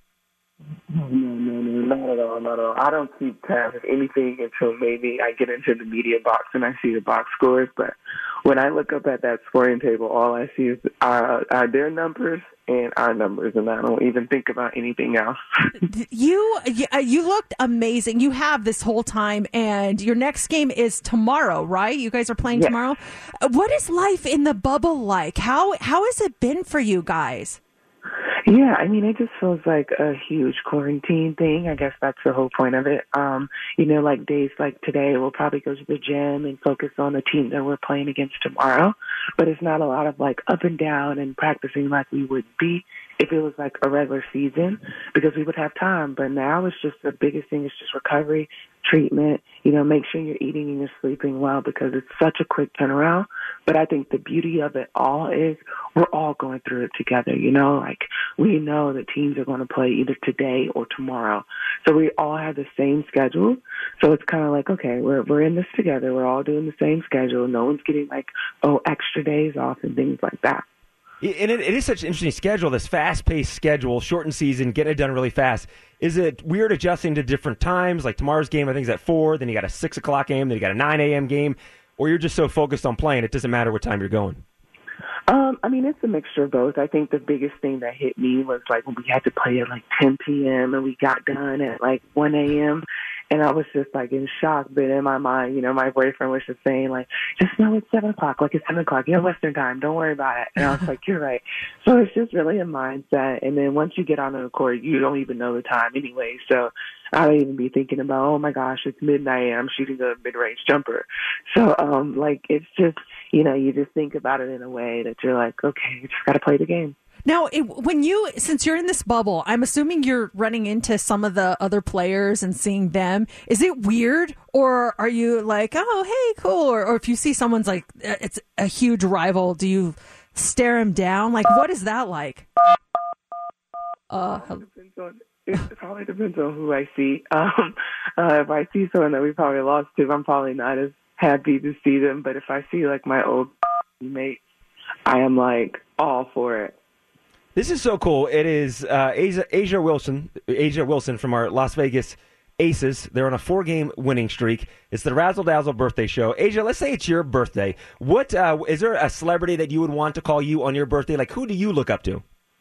No, not at all. I don't keep tabs of anything until maybe I get into the media box and I see the box scores. But when I look up at that scoring table, all I see is their numbers and our numbers, and I don't even think about anything else. You looked amazing. You have this whole time, and your next game is tomorrow, right? You guys are playing tomorrow. What is life in the bubble like? How has it been for you guys? Yeah, I mean, it just feels like a huge quarantine thing. I guess that's the whole point of it. Like days like today, we'll probably go to the gym and focus on the team that we're playing against tomorrow. But it's not a lot of like up and down and practicing like we would be if it was like a regular season, because we would have time. But now it's just the biggest thing is just recovery, treatment, make sure you're eating and you're sleeping well, because it's such a quick turnaround. But I think the beauty of it all is we're all going through it together, like we know that teams are going to play either today or tomorrow. So we all have the same schedule. So it's kind of like, okay, we're in this together. We're all doing the same schedule. No one's getting extra days off and things like that. And it is such an interesting schedule, this fast-paced schedule, shortened season, getting it done really fast. Is it weird adjusting to different times? Like tomorrow's game, I think, is at 4, then you got a 6 o'clock game, then you got a 9 a.m. game, or you're just so focused on playing, it doesn't matter what time you're going? It's a mixture of both. I think the biggest thing that hit me was when we had to play at 10 p.m. and we got done at 1 a.m. And I was just in shock. But in my mind, my boyfriend was just saying just know it's 7 o'clock. It's 7 o'clock. Western time. Don't worry about it. And I was like, you're right. So it's just really a mindset. And then once you get on the court, you don't even know the time anyway. So I don't even be thinking about, oh my gosh, it's midnight and I'm shooting a mid-range jumper. So it's just, you just think about it in a way that you're like, okay, you just got to play the game. Now, since you're in this bubble, I'm assuming you're running into some of the other players and seeing them. Is it weird, or are you like, oh, hey, cool? Or if you see someone's like, it's a huge rival, do you stare him down? Like, what is that like? It probably depends on who I see. If I see someone that we probably lost to, I'm probably not as happy to see them. But if I see like my old teammates, I am like all for it. This is so cool. It is Asia Wilson from our Las Vegas Aces. They're on a 4-game winning streak. It's the Razzle Dazzle birthday show. Asia, let's say it's your birthday. What is there a celebrity that you would want to call you on your birthday? Like, who do you look up to?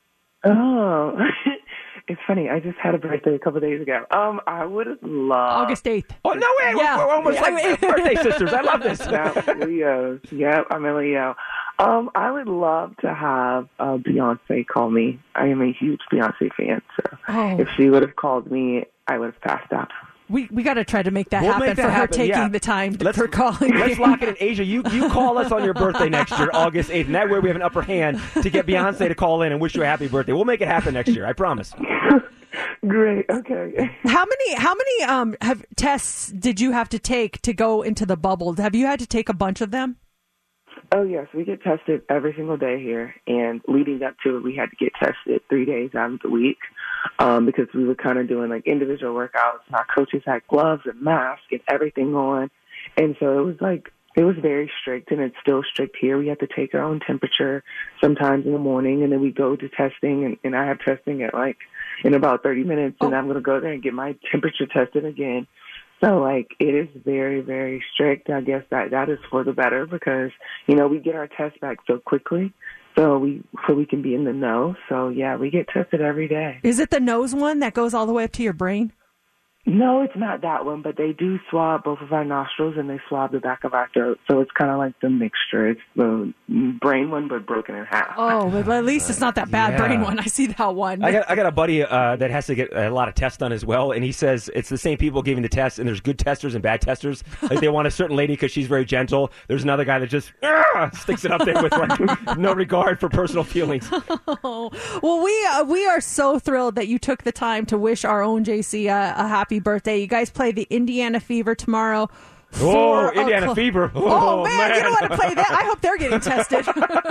Oh, it's funny. I just had a birthday a couple of days ago. I would love August 8th. Oh, no way. Yeah. We're almost like birthday sisters. I love this. Leos. Yep, I'm a Leo. I would love to have Beyonce call me. I am a huge Beyonce fan, so if she would have called me, I would have passed out. We got to try to make that happen for her taking the time for calling. Let's lock it in. Asia, you call us on your birthday next year, August 8th, and that way we have an upper hand to get Beyonce to call in and wish you a happy birthday. We'll make it happen next year, I promise. Great. Okay. How many tests did you have to take to go into the bubble? Have you had to take a bunch of them? Oh, yes. We get tested every single day here. And leading up to it, we had to get tested 3 days out of the week because we were kind of doing like individual workouts. And our coaches had gloves and masks and everything on. And so it was very strict, and it's still strict here. We have to take our own temperature sometimes in the morning, and then we go to testing. And I have testing at in about 30 minutes, and I'm going to go there and get my temperature tested again. So, it is very, very strict. I guess that is for the better because, we get our tests back so quickly so we can be in the know. So, yeah, we get tested every day. Is it the nose one that goes all the way up to your brain? No, it's not that one, but they do swab both of our nostrils and they swab the back of our throat. So it's kind of like the mixture. It's the brain one, but broken in half. Oh, but at least it's not that bad brain one. I see that one. I got a buddy that has to get a lot of tests done as well, and he says it's the same people giving the tests, and there's good testers and bad testers. Like they want a certain lady because she's very gentle. There's another guy that just sticks it up there with no regard for personal feelings. Oh. Well, we are so thrilled that you took the time to wish our own JC a happy birthday. You guys play the Indiana Fever tomorrow. Indiana Fever. Oh, man, you don't want to play that. I hope they're getting tested.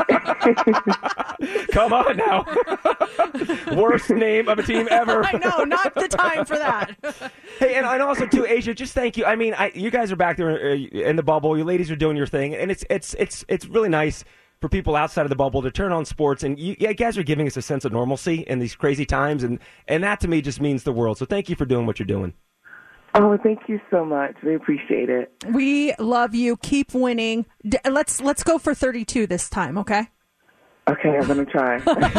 Come on now. Worst name of a team ever. I know, not the time for that. Hey, and also, too, Asia, just thank you. I mean, you guys are back there in the bubble. You ladies are doing your thing, and it's really nice for people outside of the bubble to turn on sports, and you guys are giving us a sense of normalcy in these crazy times, and that to me just means the world. So thank you for doing what you're doing. Oh, thank you so much. We appreciate it. We love you. Keep winning. Let's go for 32 this time, okay? Okay, I'm going to try.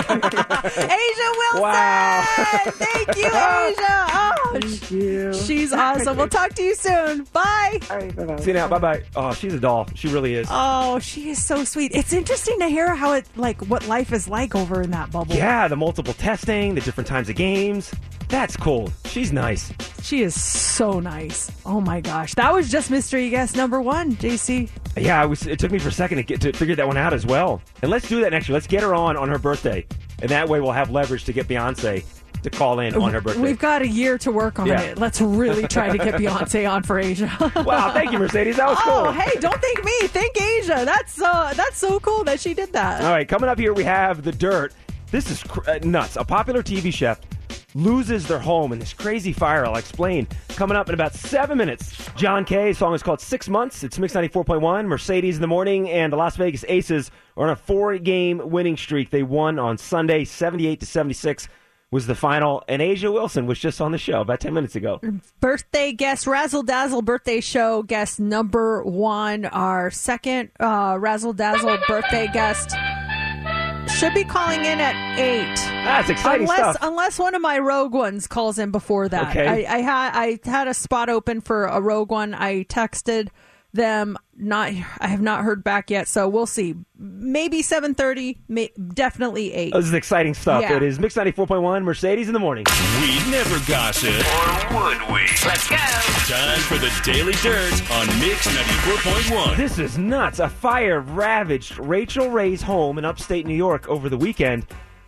Asia Wilson! Wow. Thank you, Asia. Oh, thank you. She's awesome. We'll talk to you soon. Bye. All right, bye-bye. See you now. Bye-bye. Oh, she's a doll. She really is. Oh, she is so sweet. It's interesting to hear how what life is like over in that bubble. Yeah, the multiple testing, the different times of games. That's cool. She's nice. She is so nice. Oh, my gosh. That was just mystery guest number 1, JC. Yeah, it took me for a second to figure that one out as well. And let's do that next year. Let's get her on her birthday. And that way we'll have leverage to get Beyonce to call in on her birthday. We've got a year to work on it. Let's really try to get Beyonce on for Asia. Wow, thank you, Mercedes. That was cool. Oh, hey, don't thank me. Thank Asia. That's so cool that she did that. All right, coming up here we have The Dirt. This is nuts. A popular TV chef loses their home in this crazy fire. I'll explain. Coming up in about 7 minutes. John Kay. His song is called 6 Months. It's Mix 94.1. Mercedes in the morning, and the Las Vegas Aces are on a 4-game winning streak. They won on Sunday, 78-76 was the final. And Asia Wilson was just on the show about 10 minutes ago. Birthday guest, Razzle Dazzle birthday show guest number 1. Our second Razzle Dazzle birthday guest should be calling in at 8. That's exciting stuff. Unless one of my rogue ones calls in before that. Okay. I had a spot open for a rogue one. I texted them. I have not heard back yet, so we'll see. Maybe 7:30, definitely 8. This is exciting stuff. Yeah. It is Mix 94.1, Mercedes in the morning. We'd never gossip. Or would we? Let's go. Time for the Daily Dirt on Mix 94.1. This is nuts. A fire ravaged Rachel Ray's home in upstate New York over the weekend.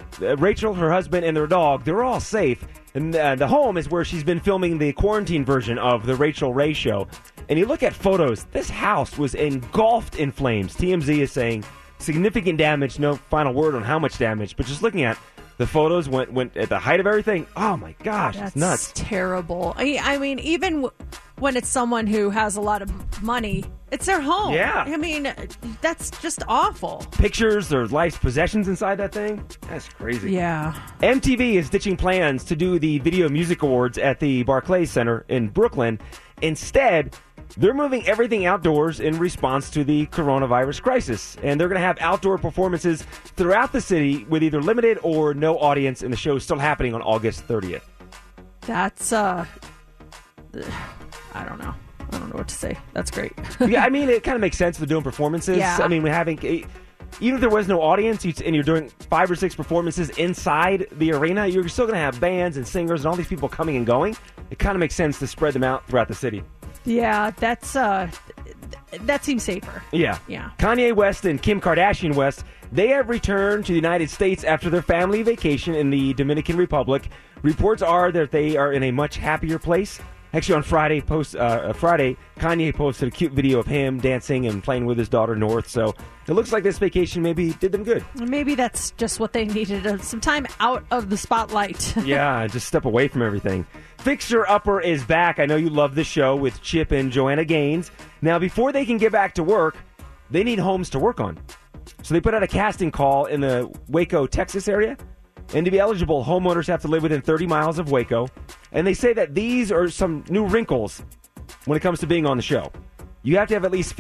Rachel, her husband, and their dog, they're all safe. And the home is where she's been filming the quarantine version of the Rachel Ray Show. And you look at photos, this house was engulfed in flames. TMZ is saying significant damage, no final word on how much damage, but just looking at the photos went at the height of everything. Oh, my gosh, That's it's nuts. Terrible. I mean, even when it's someone who has a lot of money, it's their home. Yeah. I mean, that's just awful. Pictures, their life's possessions inside that thing. That's crazy. Yeah. MTV is ditching plans to do the Video Music Awards at the Barclays Center in Brooklyn. Instead, they're moving everything outdoors in response to the coronavirus crisis. And they're going to have outdoor performances throughout the city with either limited or no audience, and the show is still happening on August 30th. That's, I don't know. I don't know what to say. That's great. Yeah, I mean, it kind of makes sense for doing performances. Yeah. I mean, even if there was no audience and you're doing 5 or 6 performances inside the arena, you're still going to have bands and singers and all these people coming and going. It kind of makes sense to spread them out throughout the city. Yeah, that seems safer. Yeah. Yeah. Kanye West and Kim Kardashian West, they have returned to the United States after their family vacation in the Dominican Republic. Reports are that they are in a much happier place. Actually, on Friday, Kanye posted a cute video of him dancing and playing with his daughter, North. So it looks like this vacation maybe did them good. Maybe that's just what they needed, some time out of the spotlight. Yeah, just step away from everything. Fixer Upper is back. I know you love this show with Chip and Joanna Gaines. Now, before they can get back to work, they need homes to work on. So they put out a casting call in the Waco, Texas area. And to be eligible, homeowners have to live within 30 miles of Waco. And they say that these are some new wrinkles when it comes to being on the show. You have to have at least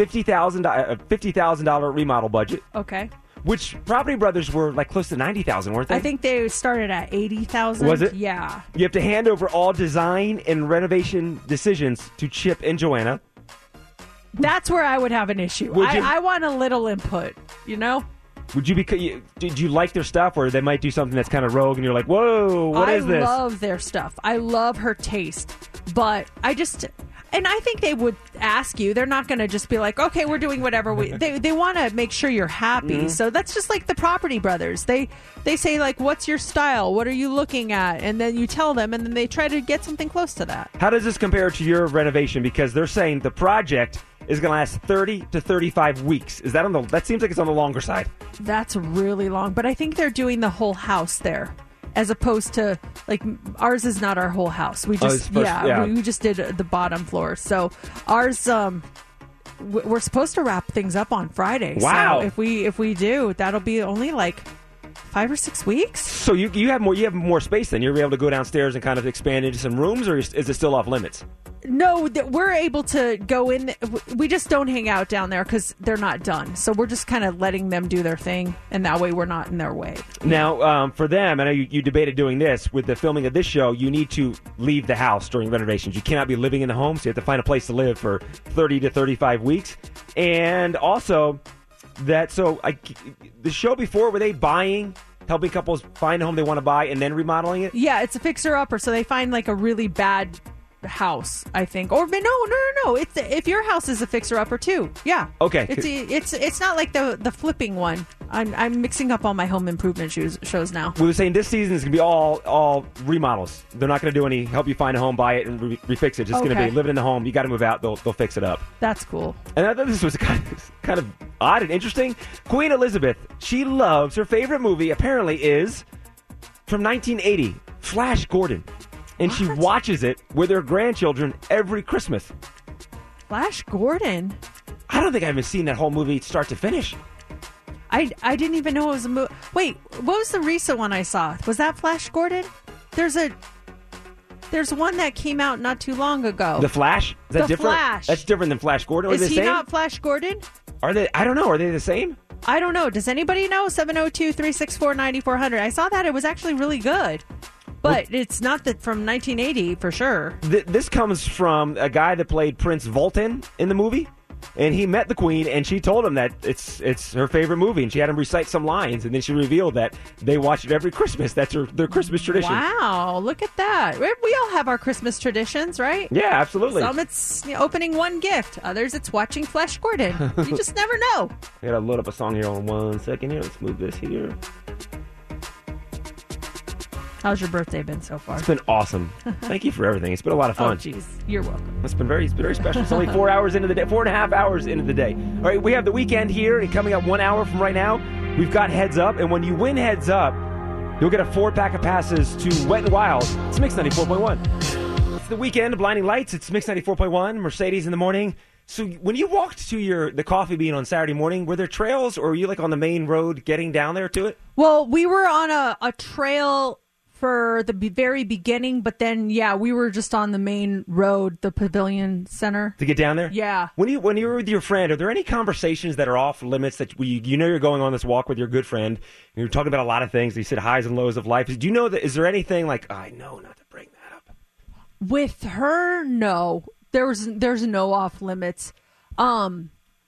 $50,000 remodel budget. Okay. Which Property Brothers were like close to $90,000, weren't they? I think they started at $80,000. Was it? Yeah. You have to hand over all design and renovation decisions to Chip and Joanna. That's where I would have an issue. I want a little input, you know? Would you did you like their stuff, or they might do something that's kind of rogue and you're like, whoa, what is this? I love their stuff. I love her taste. But I think they would ask you. They're not going to just be like, okay, we're doing whatever they want to make sure you're happy. Mm-hmm. So that's just like the Property Brothers. They say, like, what's your style? What are you looking at? And then you tell them, and then they try to get something close to that. How does this compare to your renovation? Because they're saying the project is going to last 30 to 35 weeks. Is that that seems like it's on the longer side. That's really long, but I think they're doing the whole house there, as opposed to, like, ours is not our whole house. We just we just did the bottom floor. So ours, we're supposed to wrap things up on Friday. Wow! So if we do, that'll be only like 5 or 6 weeks. So you have more space then. You're able to go downstairs and kind of expand into some rooms, or is it still off limits? No, we're able to go in. We just don't hang out down there because they're not done. So we're just kind of letting them do their thing, and that way we're not in their way. Now, for them, I know you debated doing this. With the filming of this show, you need to leave the house during renovations. You cannot be living in the home, so you have to find a place to live for 30 to 35 weeks. And also, the show before, were they helping couples find a home they want to buy and then remodeling it? Yeah, it's a fixer-upper, so they find like a really bad house, I think. Or no. It's if your house is a fixer-upper too. Yeah. Okay. It's not like the flipping one. I'm mixing up all my home improvement shows now. We were saying this season is going to be all remodels. They're not going to do any help you find a home, buy it, and refix it. It's just going to be living in the home. You got to move out. They'll fix it up. That's cool. And I thought this was kind of odd and interesting. Queen Elizabeth, she loves, her favorite movie apparently is from 1980, Flash Gordon. And she watches it with her grandchildren every Christmas. Flash Gordon? I don't think I've even seen that whole movie start to finish. I didn't even know it was a movie. Wait, what was the recent one I saw? Was that Flash Gordon? There's one that came out not too long ago. The Flash? Is that different? Flash. That's different than Flash Gordon. Is he not Flash Gordon? Are they? I don't know. Are they the same? I don't know. Does anybody know? 702-364-9400. I saw that. It was actually really good. But it's not that from 1980 for sure. This comes from a guy that played Prince Vultan in the movie. And he met the Queen, and she told him that it's her favorite movie, and she had him recite some lines, and then she revealed that they watch it every Christmas. That's their Christmas tradition. Wow, look at that. We all have our Christmas traditions, right? Yeah, absolutely. Some it's opening one gift. Others it's watching Flash Gordon. You just never know. I gotta load up a song here on 1 second here. Let's move this here. How's your birthday been so far? It's been awesome. Thank you for everything. It's been a lot of fun. Oh, jeez. You're welcome. It's been very special. It's only 4 hours into the day, 4.5 hours into the day. All right, we have the weekend here, and coming up 1 hour from right now, we've got Heads Up, and when you win Heads Up, you'll get a 4-pack of passes to Wet n Wild. It's Mix 94.1. It's the weekend, Blinding Lights. It's Mix 94.1, Mercedes in the morning. So when you walked to the Coffee Bean on Saturday morning, were there trails, or were you like on the main road getting down there to it? Well, we were on a trail for the very beginning, but then, we were just on the main road, the Pavilion Center. To get down there? Yeah. When you were with your friend, are there any conversations that are off limits that you know you're going on this walk with your good friend, and you're talking about a lot of things, you said highs and lows of life. Do you know that, is there anything like, I know not to bring that up? With her, no. There's no off limits. I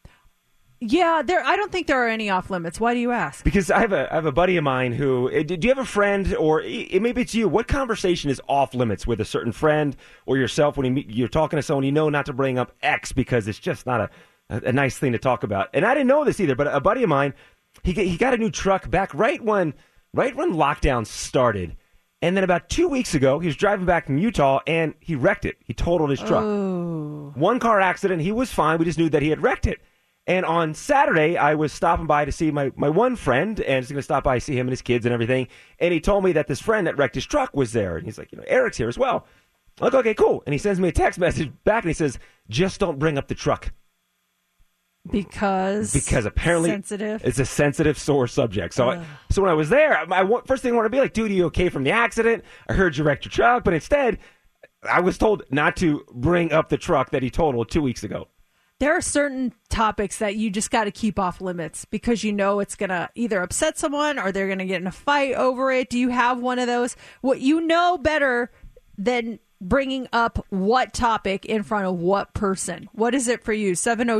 don't think there are any off limits. Why do you ask? Because I have a buddy of mine who. Do you have a friend, or maybe it's you? What conversation is off limits with a certain friend or yourself when you're talking to someone you know not to bring up X because it's just not a nice thing to talk about? And I didn't know this either, but a buddy of mine, he got a new truck back right when lockdown started. And then about 2 weeks ago, he was driving back from Utah, and he wrecked it. He totaled his truck. Oh. One car accident. He was fine. We just knew that he had wrecked it. And on Saturday, I was stopping by to see my one friend, and I was going to stop by to see him and his kids and everything. And he told me that this friend that wrecked his truck was there. And he's like, Eric's here as well. I'm like, okay, cool. And he sends me a text message back, and he says, just don't bring up the truck. Because apparently sensitive. It's a sensitive, sore subject. So so when I was there, first thing I wanted to be like, dude, are you okay from the accident? I heard you wrecked your truck. But instead, I was told not to bring up the truck that he totaled 2 weeks ago. There are certain topics that you just got to keep off limits because you know it's going to either upset someone or they're going to get in a fight over it. Do you have one of those? What you know better than bringing up what topic in front of what person? What is it for you?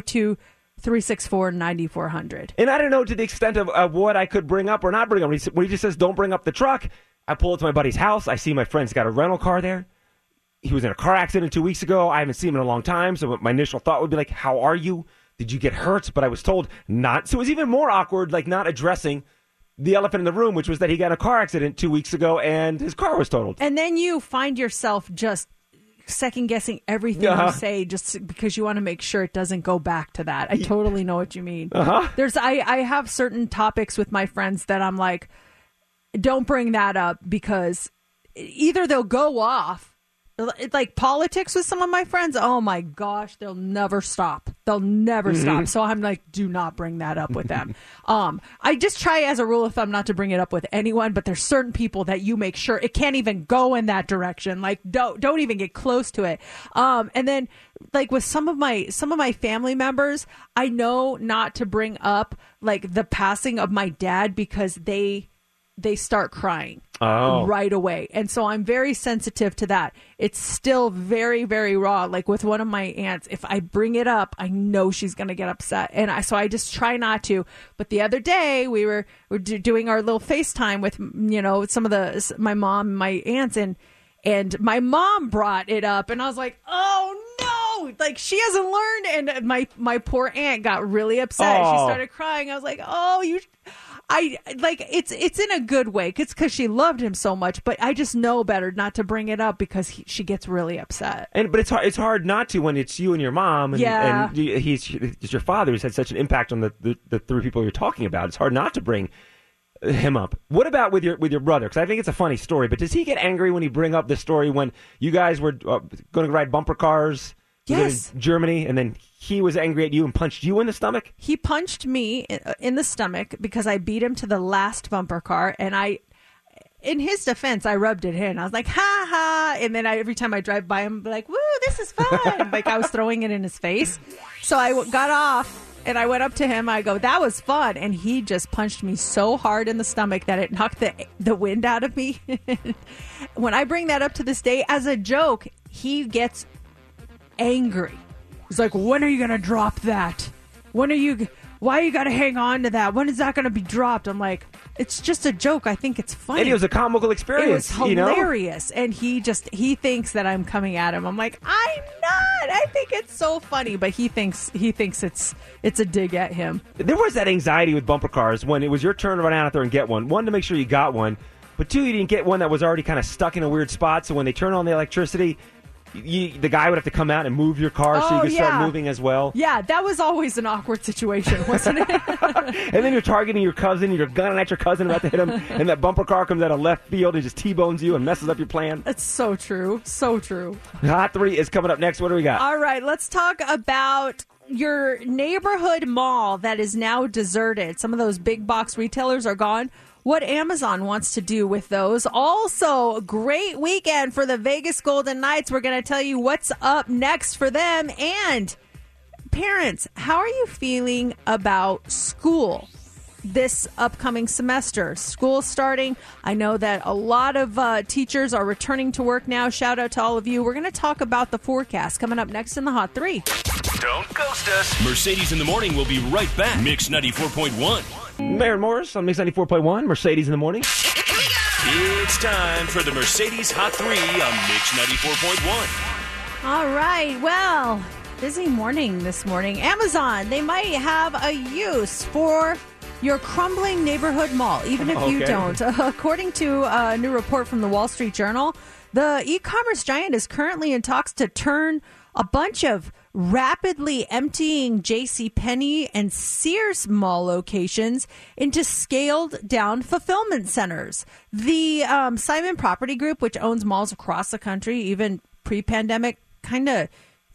702-364-9400. And I don't know to the extent of what I could bring up or not bring up. When he just says, don't bring up the truck, I pull up to my buddy's house. I see my friend's got a rental car there. He was in a car accident 2 weeks ago. I haven't seen him in a long time. So my initial thought would be like, how are you? Did you get hurt? But I was told not. So it was even more awkward, like not addressing the elephant in the room, which was that he got in a car accident 2 weeks ago and his car was totaled. And then you find yourself just second-guessing everything you say just because you want to make sure it doesn't go back to that. I totally know what you mean. I have certain topics with my friends that I'm like, don't bring that up because either they'll go off. Like politics with some of my friends, oh my gosh, they'll never stop. They'll never stop. So I'm like, do not bring that up with them. I just try as a rule of thumb not to bring it up with anyone, but there's certain people that you make sure it can't even go in that direction. Like don't even get close to it. And then like with some of my family members, I know not to bring up like the passing of my dad because they start crying right away. And so I'm very sensitive to that. It's still very, very raw. Like with one of my aunts, if I bring it up, I know she's going to get upset. And so I just try not to. But the other day we were doing our little FaceTime with, some of my mom and my aunts and my mom brought it up and I was like, oh no, like she hasn't learned. And my poor aunt got really upset. She started crying. I was like, it's in a good way. It's because she loved him so much, but I just know better not to bring it up because she gets really upset. But it's hard not to when it's you and your mom, and he's your father who's had such an impact on the three people you're talking about. It's hard not to bring him up. What about with your brother? Because I think it's a funny story. But does he get angry when you bring up the story when you guys were going to ride bumper cars? Yes. In Germany, and then he was angry at you and punched you in the stomach? He punched me in the stomach because I beat him to the last bumper car, and in his defense, I rubbed it in. I was like, ha ha, and then every time I drive by him, I'd be like, woo, this is fun. Like I was throwing it in his face. So I got off, and I went up to him. I go, that was fun, and he just punched me so hard in the stomach that it knocked the wind out of me. When I bring that up to this day as a joke, he gets angry. He's like, when are you going to drop that? Why you got to hang on to that? When is that going to be dropped? I'm like, it's just a joke. I think it's funny. And it was a comical experience. It was hilarious. And he thinks that I'm coming at him. I'm like, I'm not. I think it's so funny. But he thinks it's a dig at him. There was that anxiety with bumper cars when it was your turn to run out there and get one. One, to make sure you got one. But 2, you didn't get one that was already kind of stuck in a weird spot. So when they turn on the electricity, the guy would have to come out and move your car so you could start moving as well. Yeah, that was always an awkward situation, wasn't it? And then you're targeting your cousin, you're gunning at your cousin about to hit him, and that bumper car comes out of left field and just T-bones you and messes up your plan. It's so true. So true. Hot 3 is coming up next. What do we got? All right, let's talk about your neighborhood mall that is now deserted. Some of those big box retailers are gone. What Amazon wants to do with those. Also, a great weekend for the Vegas Golden Knights. We're going to tell you what's up next for them. And parents, how are you feeling about school this upcoming semester? School starting. I know that a lot of teachers are returning to work now. Shout out to all of you. We're going to talk about the forecast coming up next in the Hot 3. Don't ghost us. Mercedes in the Morning will be right back. Mix 94.1. Maren Morris on Mix 94.1, Mercedes in the Morning. It's time for the Mercedes Hot 3 on Mix 94.1. All right, well, busy morning this morning. Amazon, they might have a use for your crumbling neighborhood mall, even if you don't. According to a new report from the Wall Street Journal, the e-commerce giant is currently in talks to turn a bunch of rapidly emptying JCPenney and Sears mall locations into scaled-down fulfillment centers. The Simon Property Group, which owns malls across the country, even pre-pandemic, kind of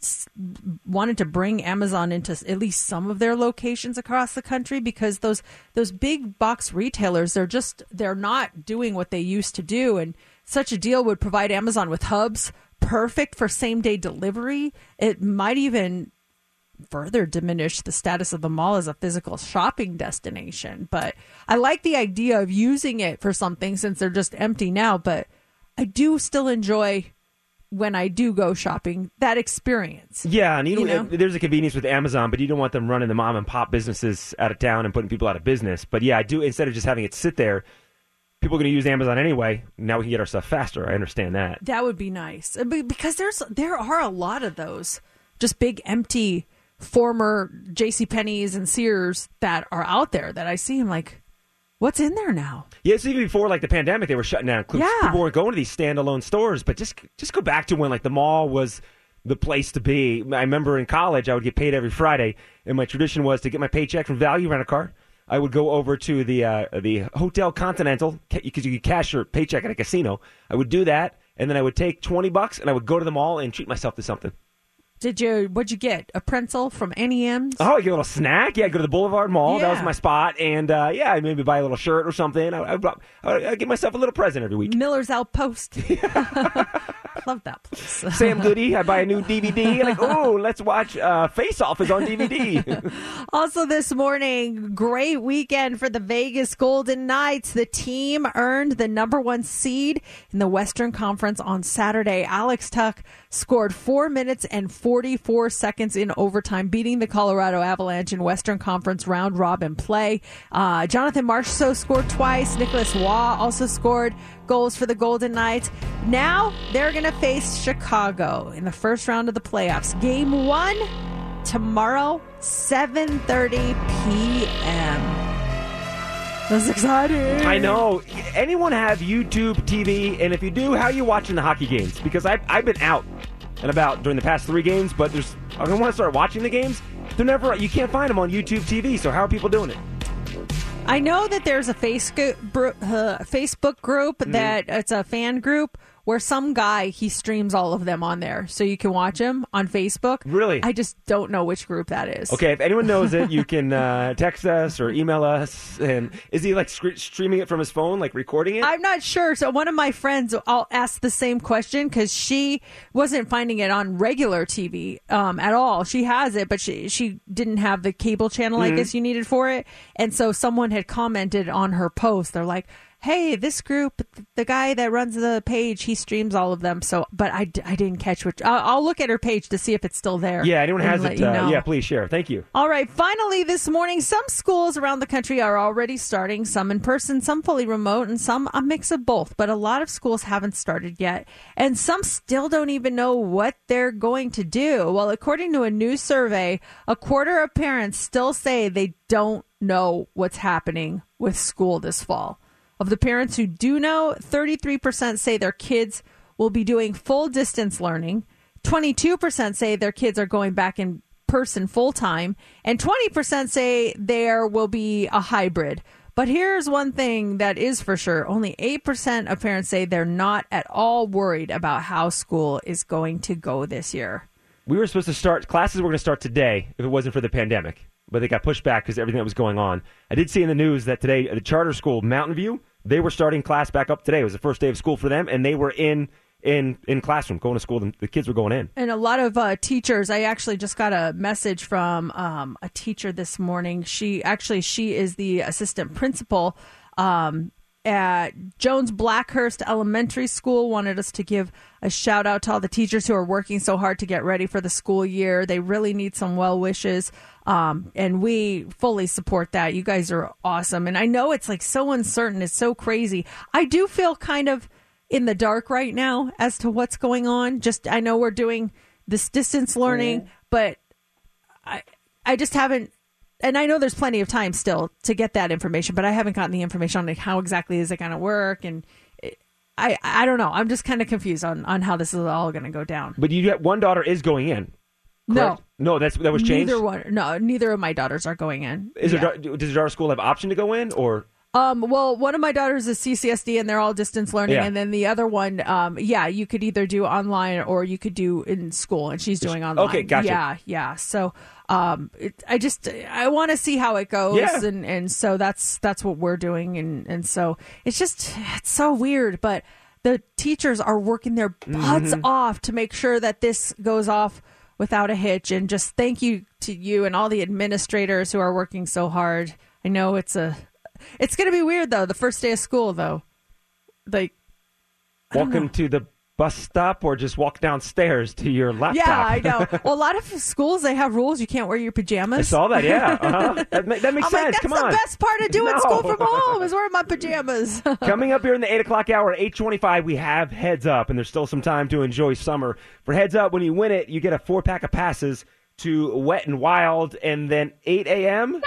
wanted to bring Amazon into at least some of their locations across the country because those big box retailers, they're not doing what they used to do, and such a deal would provide Amazon with hubs perfect for same-day delivery. It might even further diminish the status of the mall as a physical shopping destination. But I like the idea of using it for something since they're just empty now. But I do still enjoy, when I do go shopping, that experience. Yeah, and there's a convenience with Amazon, but you don't want them running the mom-and-pop businesses out of town and putting people out of business. But yeah, I do, instead of just having it sit there, people are going to use Amazon anyway. Now we can get our stuff faster. I understand that. That would be nice. Because there are a lot of those just big, empty, former JCPenney's and Sears that are out there that I see. I'm like, what's in there now? Yeah, so even before the pandemic, they were shutting down. Yeah. People weren't going to these standalone stores. But just go back to when the mall was the place to be. I remember in college, I would get paid every Friday, and my tradition was to get my paycheck from Value Rent-A-Car. I would go over to the Hotel Continental because you could cash your paycheck at a casino. I would do that, and then I would take $20 and I would go to the mall and treat myself to something. What'd you get? A pretzel from Annie M's? Oh, I get a little snack. Yeah, I go to the Boulevard Mall. Yeah. That was my spot. And I maybe buy a little shirt or something. I give myself a little present every week. Miller's Outpost. Love that place. Sam Goody. I buy a new DVD. Let's watch Face Off is on DVD. Also this morning, great weekend for the Vegas Golden Knights. The team earned the #1 seed in the Western Conference on Saturday. Alex Tuch scored 4 minutes and 44 seconds in overtime, beating the Colorado Avalanche in Western Conference round robin play. Jonathan Marchessault scored twice. Nicholas Waugh also scored goals for the Golden Knights. Now they're going to face Chicago in the first round of the playoffs. Game 1 tomorrow, 7:30 p.m. That's exciting. I know. Anyone have YouTube TV? And if you do, how are you watching the hockey games? Because I've been out and about during the past 3 games, but I want to start watching the games. You can't find them on YouTube TV. So how are people doing it? I know that there's a Facebook group that it's a fan group where some guy, he streams all of them on there. So you can watch him on Facebook. Really? I just don't know which group that is. Okay, if anyone knows it, you can text us or email us. And is he streaming it from his phone, recording it? I'm not sure. So one of my friends, I'll ask the same question because she wasn't finding it on regular TV at all. She has it, but she didn't have the cable channel, I guess you needed for it. And so someone had commented on her post. They're like, hey, this group, the guy that runs the page, he streams all of them. So, but I didn't catch which. I'll look at her page to see if it's still there. Yeah, anyone has it, yeah, please share. Thank you. All right, finally this morning, some schools around the country are already starting, some in person, some fully remote, and some a mix of both. But a lot of schools haven't started yet, and some still don't even know what they're going to do. Well, according to a new survey, a quarter of parents still say they don't know what's happening with school this fall. Of the parents who do know, 33% say their kids will be doing full distance learning. 22% say their kids are going back in person full time. And 20% say there will be a hybrid. But here's one thing that is for sure. Only 8% of parents say they're not at all worried about how school is going to go this year. We were supposed to start, classes were going to start today if it wasn't for the pandemic, but they got pushed back because of everything that was going on. I did see in the news that today, the charter school, Mountain View, they were starting class back up today. It was the first day of school for them, and they were in classroom, going to school. The kids were going in. And a lot of teachers, I actually just got a message from a teacher this morning. She is the assistant principal at Jones Blackhurst Elementary School, wanted us to give a shout out to all the teachers who are working so hard to get ready for the school year. They really need some well wishes. And we fully support that. You guys are awesome. And I know it's like so uncertain. It's so crazy. I do feel kind of in the dark right now as to what's going on. Just, I know we're doing this distance learning, but I just haven't. And I know there's plenty of time still to get that information, but I haven't gotten the information on like how exactly is it going to work. And I don't know. I'm just kind of confused on how this is all going to go down. But you get one daughter is going in. Correct? No, that was changed. Neither of my daughters are going in. Does your daughter's school have option to go in or? Well, one of my daughters is CCSD and they're all distance learning. Yeah. And then the other one, you could either do online or you could do in school, and she's doing online. Okay, gotcha. Yeah. So, I want to see how it goes. Yeah. And so that's what we're doing. And so it's so weird, but the teachers are working their butts off to make sure that this goes off without a hitch. And just thank you to you and all the administrators who are working so hard. I know it's going to be weird, though, the first day of school, though. Like, welcome to the bus stop or just walk downstairs to your laptop. Yeah, I know. Well, a lot of schools, they have rules. You can't wear your pajamas. I saw that, yeah. That makes sense. Like, Come on. on. That's the best part of doing school from home is wearing my pajamas. Coming up here in the 8 o'clock hour at 8:25, we have Heads Up, and there's still some time to enjoy summer. For Heads Up, when you win it, you get a 4-pack of passes to Wet and Wild, and then 8 a.m.,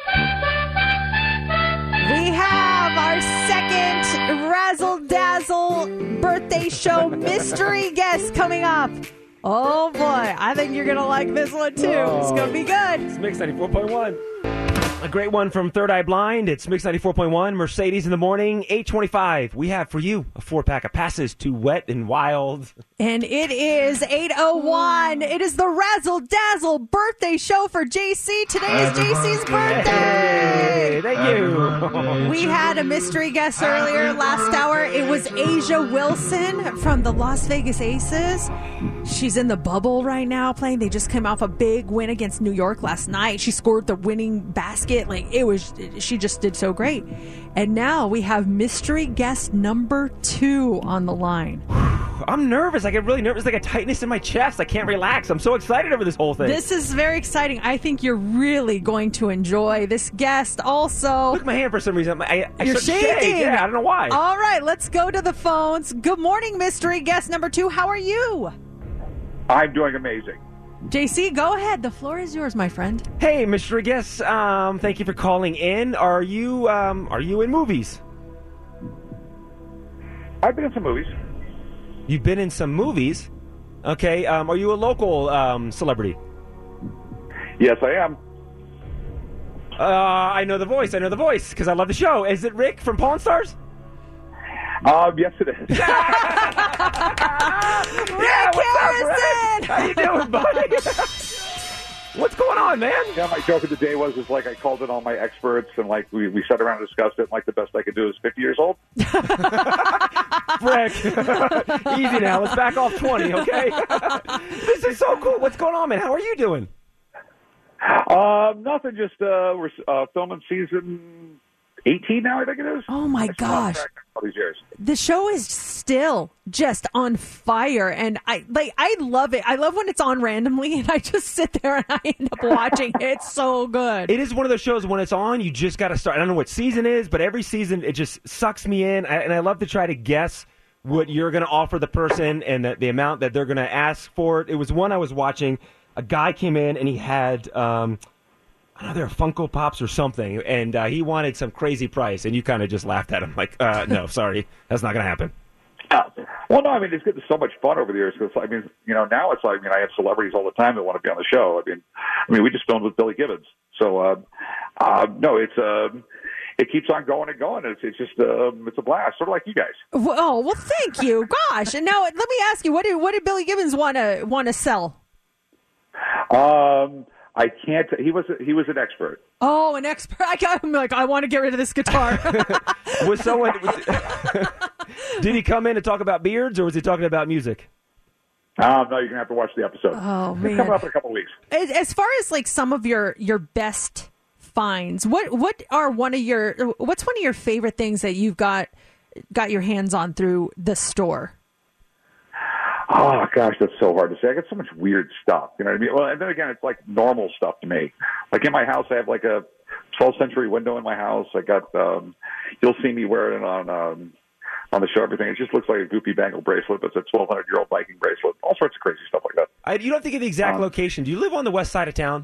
we have our second Razzle Dazzle birthday show mystery guest coming up. Oh, boy. I think you're going to like this one, too. It's going to be good. It's Mix 94.1. A great one from Third Eye Blind. It's Mix 94.1, Mercedes in the morning, 8:25. We have for you a 4-pack of passes to Wet and Wild. And it is 8:01. It is the Razzle Dazzle birthday show for JC. Today is JC's birthday. Hey, thank you. We had a mystery guest earlier last hour. It was Asia Wilson from the Las Vegas Aces. She's in the bubble right now playing. They just came off a big win against New York last night. She scored the winning basket. She just did so great. And now we have mystery guest number 2 on the line. I'm nervous. I get really nervous. Like a tightness in my chest. I can't relax. I'm so excited over this whole thing. This is very exciting. I think you're really going to enjoy this guest also. Look at my hand for some reason. You're shaking. Yeah, I don't know why. All right, let's go to the phones. Good morning, mystery guest number 2. How are you? I'm doing amazing. JC, go ahead. The floor is yours, my friend. Hey, mystery guest. Thank you for calling in. Are you in movies? I've been in some movies. You've been in some movies? Okay. Are you a local celebrity? Yes, I am. I know the voice because I love the show. Is it Rick from Pawn Stars? Yes, it is. Rick Harrison! How you doing, buddy? What's going on, man? Yeah, my joke of the day was I called in all my experts and we sat around and discussed it. And the best I could do is 50 years old. Rick, easy now. Let's back off 20, okay? This is so cool. What's going on, man? How are you doing? Nothing. Just we're filming season 18 now, I think it is. Oh my gosh! All these years. The show is still just on fire, and I love it. I love when it's on randomly, and I just sit there and I end up watching. It's so good. It is one of those shows when it's on, you just got to start. I don't know what season it is, but every season it just sucks me in, and I love to try to guess what you're going to offer the person and the amount that they're going to ask for it. It was one I was watching. A guy came in and he had. I don't know, they're Funko Pops or something, and he wanted some crazy price, and you kind of just laughed at him like, no, sorry, that's not going to happen. Well, no, I mean, it's getting so much fun over the years. Cause, I mean, now it's like, I have celebrities all the time that want to be on the show. I mean, we just filmed with Billy Gibbons. So, no, it keeps on going and going. It's just, it's a blast, sort of like you guys. Well, thank you. Gosh. And now let me ask you, what did Billy Gibbons want to sell? I can't. He was an expert. Oh, an expert. I'm like, I want to get rid of this guitar. Did he come in to talk about beards, or was he talking about music? No, you're gonna have to watch the episode. Oh man, it's coming up in a couple of weeks. As far as like some of your best finds, what's one of your favorite things that you've got your hands on through the store? Oh gosh, that's so hard to say. I got so much weird stuff. You know what I mean? Well, and then again, it's like normal stuff to me. Like in my house, I have like a 12th century window in my house. I got. You'll see me wearing it on the show. Everything. It just looks like a goofy bangle bracelet, but it's a 1,200-year-old Viking bracelet. All sorts of crazy stuff like that. You don't have to give the exact location. Do you live on the west side of town?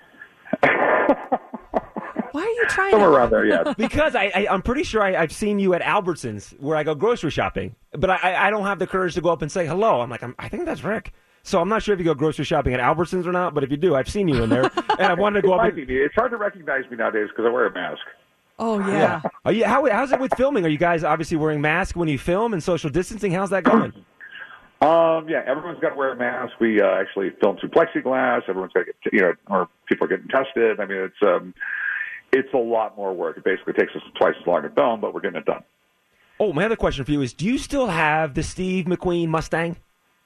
Why are you trying somewhere around there? Yeah. Because I'm pretty sure I've seen you at Albertsons where I go grocery shopping, but I don't have the courage to go up and say hello. I'm like, I think that's Rick. So I'm not sure if you go grocery shopping at Albertsons or not, but if you do, I've seen you in there, and I wanted to go up. It's hard to recognize me nowadays because I wear a mask. Oh yeah. How's it with filming? Are you guys obviously wearing masks when you film and social distancing? How's that going? Yeah, everyone's got to wear a mask. We actually film through plexiglass. Everyone's got to get, or people are getting tested. I mean, it's a lot more work. It basically takes us twice as long to film, but we're getting it done. Oh, my other question for you is, do you still have the Steve McQueen Mustang?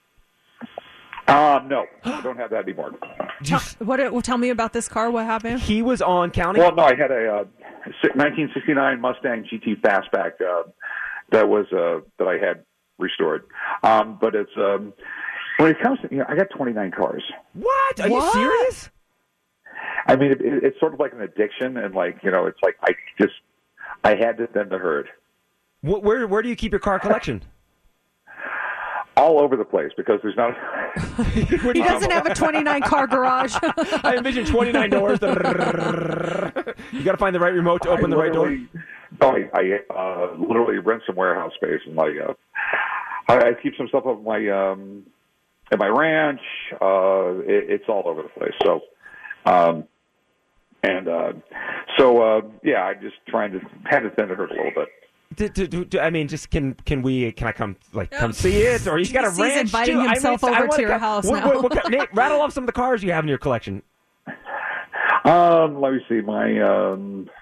No, I don't have that anymore. Tell me about this car. What happened? He was on County. Well, no, I had a 1969 Mustang GT Fastback that I had restored. But it's when it comes to, I got 29 cars. What? Are you serious? I mean, it's sort of like an addiction, and it's like I had to thin the herd. Where do you keep your car collection? All over the place, because there's not. He doesn't have a 29 car garage. I envision 29 doors. You got to find the right remote to open the right door. I literally rent some warehouse space, and I keep some stuff up at my ranch. It's all over the place. So, yeah, I'm just trying to had to thin the herd a little bit. I mean, just can I come come see it, or he's got a ranch? He's inviting himself over to your house now. Nate, rattle off some of the cars you have in your collection. Let me see my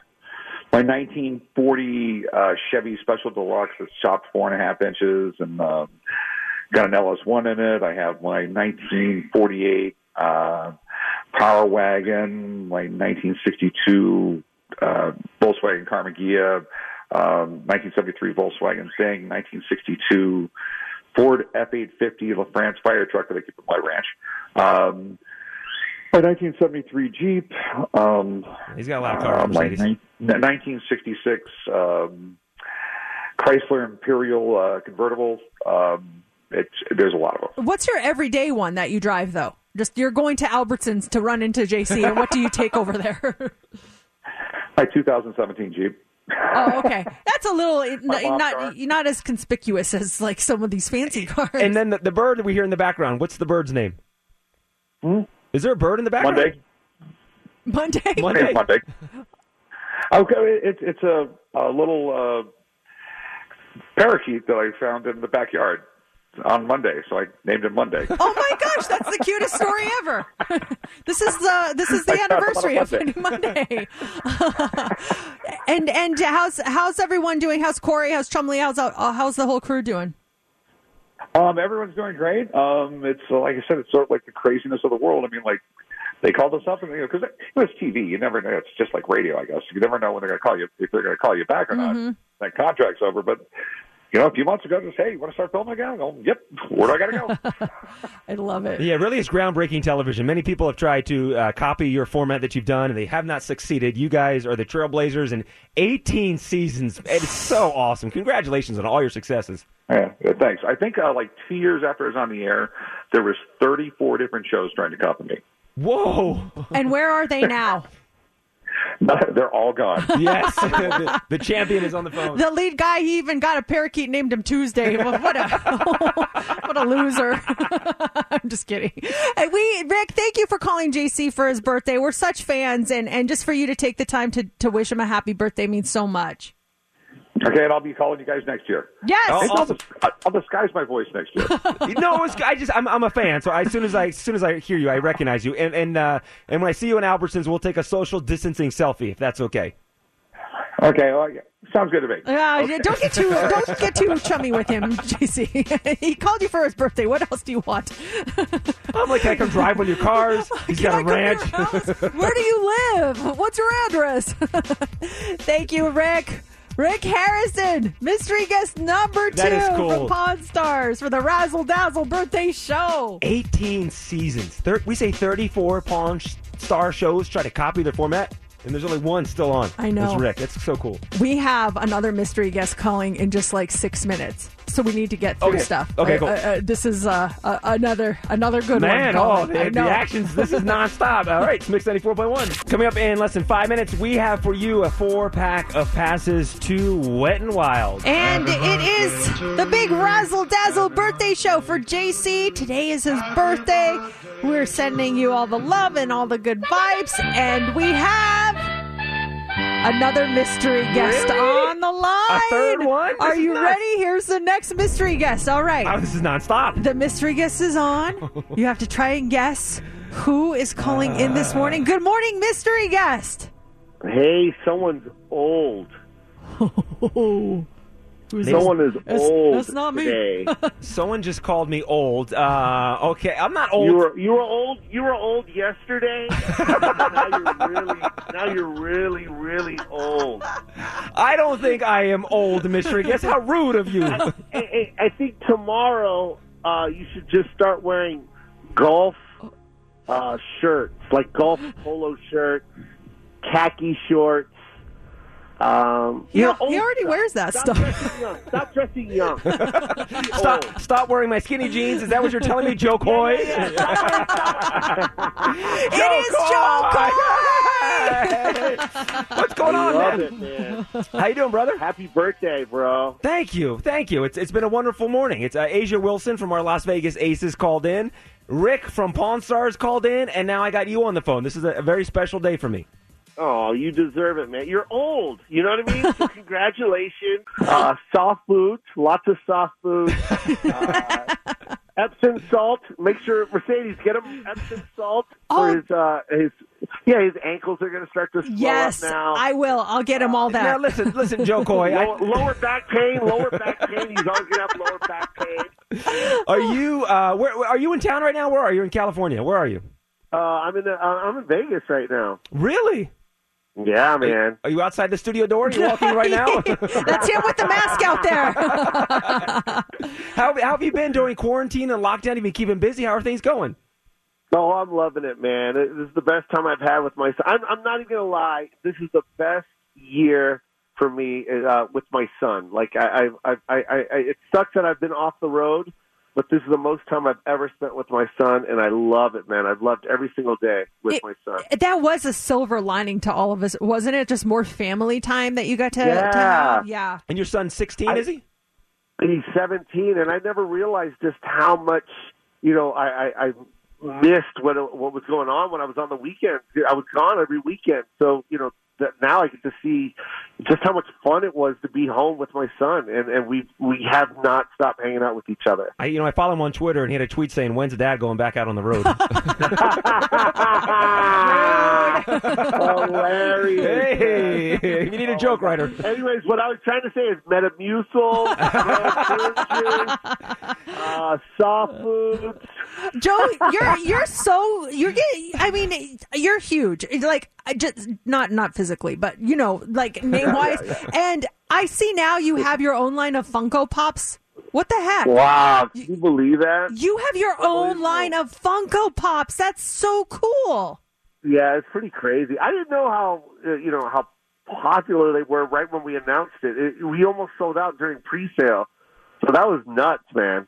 1940 Chevy Special Deluxe that's chopped 4.5 inches, and got an LS1 in it. I have my 1948 Power Wagon, my 1962 Volkswagen Carmagia. 1973 Volkswagen Thing, 1962 Ford F-850 LaFrance fire truck that I keep at my ranch. My 1973 Jeep. He's got a lot of cars. My 1966 Chrysler Imperial convertible. There's a lot of them. What's your everyday one that you drive, though? Just you're going to Albertsons to run into JC, and what do you take over there? My 2017 Jeep. Oh, okay. That's a little not as conspicuous as like some of these fancy cars. And then the bird that we hear in the background. What's the bird's name? Is there a bird in the background? Monday. Monday. Monday. Okay, it's a little parakeet that I found in the backyard on Monday, so I named him Monday. Oh my gosh, that's the cutest story ever. This is the anniversary of Monday. And how's everyone doing? How's Corey? How's Chumley? How's the whole crew doing? Everyone's doing great. It's like I said, it's sort of like the craziness of the world. I mean, like they called us up, and because it was TV, you never know. It's just like radio, I guess. You never know when they're going to call you, if they're going to call you back or not. That contract's over, but. A few months ago, just, hey, you want to start filming again? I go, yep, where do I got to go? I love it. Yeah, really, it's groundbreaking television. Many people have tried to copy your format that you've done, and they have not succeeded. You guys are the trailblazers, and 18 seasons. It's so awesome. Congratulations on all your successes. Yeah, thanks. I think 2 years after it was on the air, there was 34 different shows trying to copy me. Whoa. And where are they now? They're all gone. Yes, the champion is on the phone. The lead guy, he even got a parakeet, named him Tuesday. What a loser. I'm just kidding. Hey, Rick, thank you for calling JC for his birthday. We're such fans, and just for you to take the time to wish him a happy birthday means so much. Okay, and I'll be calling you guys next year. Yes. Awesome. I'll disguise my voice next year. No, I'm a fan. So as soon as I hear you, I recognize you. And when I see you in Albertsons, we'll take a social distancing selfie if that's okay. Okay, well, sounds good to me. Okay. Don't get too chummy with him, JC. He called you for his birthday. What else do you want? I'm like, can I come drive one of your cars? He's got a ranch. Where do you live? What's your address? Thank you, Rick. Rick Harrison, mystery guest number 2 from Pawn Stars for the Razzle Dazzle birthday show. 18 seasons. We say 34 Pawn Star shows try to copy their format, and there's only one still on. I know. It's Rick. That's so cool. We have another mystery guest calling in just like 6 minutes, so we need to get through stuff. Okay, cool. This is another good Man, one. Man, the actions, this is nonstop. All right, it's Mix 94.1. Coming up in less than 5 minutes, we have for you a 4-pack of passes to Wet n Wild. And it is the big Razzle Dazzle birthday show for JC. Today is his birthday. We're sending you all the love and all the good vibes, and we have another mystery guest on the line. A third one? Are you ready? Here's the next mystery guest. All right. Oh, this is nonstop. The mystery guest is on. You have to try and guess who is calling in this morning. Good morning, mystery guest. Hey, someone's old. Someone is old. That's not me. Today. Someone just called me old. Okay, I'm not old. You were old. You were old yesterday. now you're really old. I don't think I am old, mystery guest. How rude of you. I think tomorrow you should just start wearing golf shirts, like golf polo shirt, khaki shorts. He already wears that stuff. Stop dressing young. Stop wearing my skinny jeans. Is that what you're telling me, Joe Coy? It is Joe Coy. What's going on, love man? it, man? How you doing, brother? Happy birthday, bro. Thank you. It's been a wonderful morning. It's Asia Wilson from our Las Vegas Aces called in. Rick from Pawn Stars called in, and now I got you on the phone. This is a very special day for me. Oh, you deserve it, man. You're old. You know what I mean? So congratulations. Soft boots, lots of soft boots. Epsom salt. Make sure, Mercedes, get him Epsom salt for his ankles are going to start to swell yes, up now. I will. I'll get him all that. Now, listen, Joe Coy. Lower back pain. He's always going to have lower back pain. Are you, where are you in town right now? Where are you? In California? Where are you? I'm in Vegas right now. Really? Yeah, man. Are you outside the studio door? Are you walking right now? That's him with the mask out there. How have you been during quarantine and lockdown? Have you been keeping busy? How are things going? Oh, I'm loving it, man. This is the best time I've had with my son. I'm not even going to lie. This is the best year for me with my son. Like, it sucks that I've been off the road, but this is the most time I've ever spent with my son, and I love it, man. I've loved every single day with my son. That was a silver lining to all of us, wasn't it? Just more family time that you got to have. Yeah. And your son's 16, is he? He's 17, and I never realized just how much, I missed what was going on when I was on the weekends. I was gone every weekend, so, that now I get to see just how much fun it was to be home with my son, and we have not stopped hanging out with each other. I follow him on Twitter, and he had a tweet saying, "When's Dad going back out on the road?" Hilarious. Hey, you need a joke writer. Anyways, what I was trying to say is Metamucil, soft foods. Joe, you're huge. Like, just not physically, but like name wise. Yeah. And I see now you have your own line of Funko Pops. What the heck? Wow, can you believe that? You have your own line of Funko Pops. That's so cool. Yeah, it's pretty crazy. I didn't know how popular they were right when we announced it. We almost sold out during pre-sale, so that was nuts, man.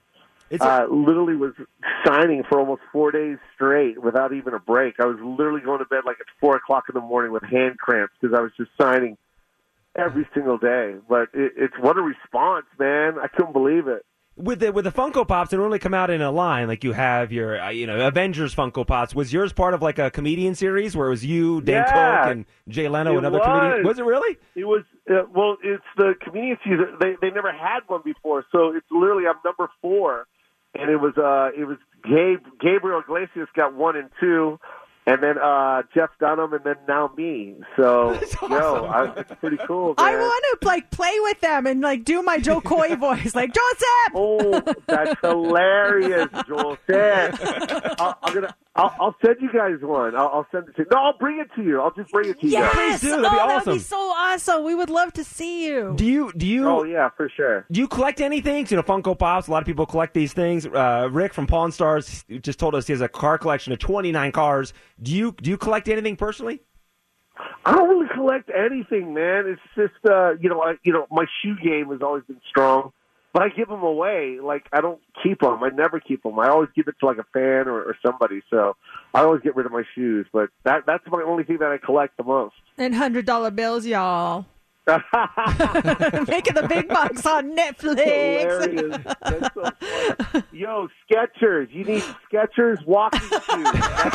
literally was signing for almost 4 days straight without even a break. I was literally going to bed like at 4 o'clock in the morning with hand cramps because I was just signing every single day. But it's what a response, man. I couldn't believe it. With the Funko Pops, they normally come out in a line. Like you have your, Avengers Funko Pops. Was yours part of like a comedian series where it was you, Dan Cook, and Jay Leno, and other comedians? Was it really? It was. Well, it's the comedian series. They never had one before, so it's literally I'm number 4, and it was Gabriel Iglesias got 1 and 2. And then Jeff Dunham, and then now me. So, awesome. It's pretty cool, man. I want to play with them and do my Joe Coy voice, like Joseph. Oh, that's hilarious, Joseph. I'll send you guys one. I'll send it to you. No, I'll bring it to you. I'll just bring it to you. Yes, please do. That'd be awesome. That would be so awesome. We would love to see you. Do you? Oh yeah, for sure. Do you collect anything? Funko Pops. A lot of people collect these things. Rick from Pawn Stars just told us he has a car collection of 29 cars. Do you collect anything personally? I don't really collect anything, man. It's just my shoe game has always been strong, but I give them away. Like I don't keep them. I never keep them. I always give it to like a fan or somebody. So I always get rid of my shoes. But that's my only thing that I collect the most. And $100 bills, y'all. Making the big bucks on Netflix. Hilarious. That's so funny. Yo, Skechers. You need Skechers walking shoes.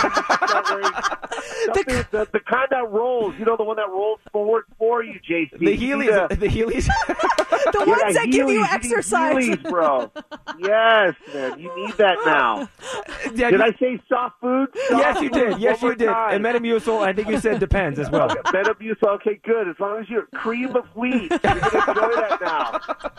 The kind that rolls. You know, the one that rolls forward for you, JC. The Heelys. The Heelys. The ones that give you exercise. Heelys, bro. Yes, man. You need that now. Did I say soft food? Yes, you did. Yes, you did. And Metamucil, I think you said depends as well. Okay, Metamucil, okay, good. As long as you're cream of wheat, you're going to enjoy that now.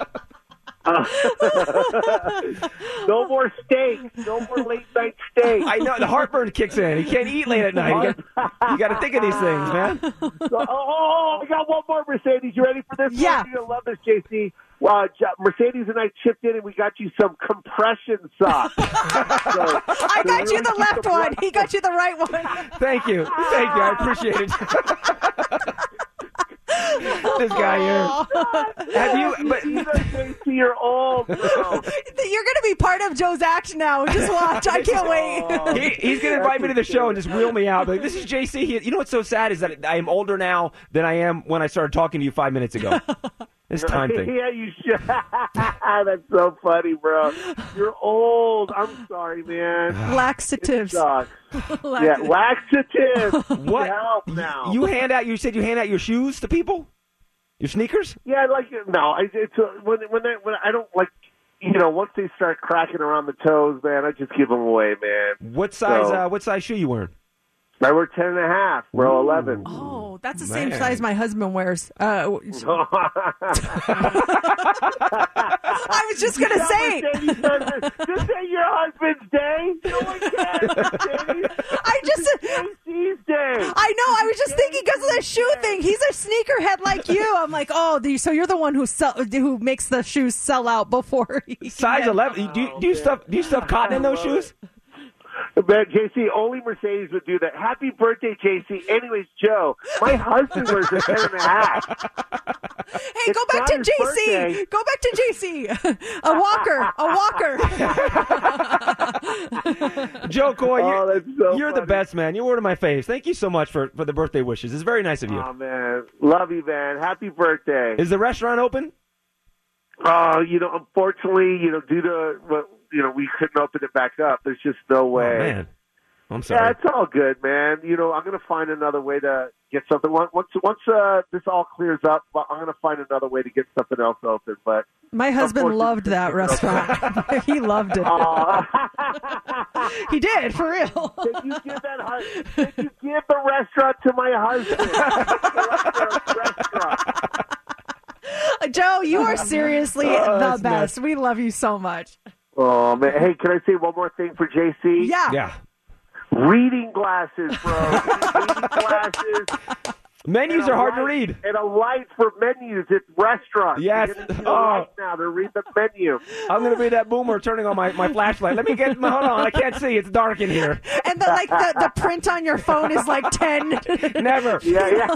No more steak. No more late night steak. I know the heartburn kicks in. You can't eat late at night. You got to think of these things, man. I got one more, Mercedes. You ready for this? Yeah. You're gonna love this, JC. Mercedes and I chipped in, and we got you some compression socks. I got you the left one. He got you the right one. Thank you. I appreciate it. This guy here. Have you? But you're old, bro. You're going to be part of Joe's act now. Just watch. I can't wait. He's going to invite me to the show and just wheel me out. Like, this is JC. You know what's so sad is that I am older now than I am when I started talking to you 5 minutes ago. This time thing. Yeah, you should. That's so funny, bro. You're old. I'm sorry, man. Laxatives. Yeah, laxatives. What? Help now. You said you hand out your shoes to people? Your sneakers? Yeah, when I don't like. Once they start cracking around the toes, man, I just give them away, man. What size shoe you wearing? I wear 10.5, bro, 11. Oh, that's the same size my husband wears. I was just going to say. This ain't your husband's day. No one cares. JC's day. I know. I was just thinking because of the shoe thing. He's a sneakerhead like you. I'm like, so you're the one who makes the shoes sell out before he size 11. Do you stuff cotton in those shoes? Man, JC, only Mercedes would do that. Happy birthday, JC. Anyways, Joe, my husband wears a 10.5. Hey, go back to JC. Birthday. Go back to JC. A walker. Joe Coy, you're the best, man. You're one of my faves. Thank you so much for the birthday wishes. It's very nice of you. Oh, man. Love you, man. Happy birthday. Is the restaurant open? Unfortunately, due to we couldn't open it back up. There's just no way. Oh, man. I'm sorry. Yeah, it's all good, man. I'm going to find another way to get something. Once this all clears up, I'm going to find another way to get something else open. But my husband loved that restaurant. He loved it. He did, for real. Did you give the restaurant to my husband? Joe, you are seriously the best. We love you so much. Oh, man. Hey, can I say one more thing for JC? Yeah. Reading glasses, bro. Reading glasses. Menus are hard to read. And a light for menus at restaurants. Yes. Now to read the menu. I'm going to be that boomer turning on my flashlight. Let me hold on. I can't see. It's dark in here. And the print on your phone is like 10. Never. Yeah.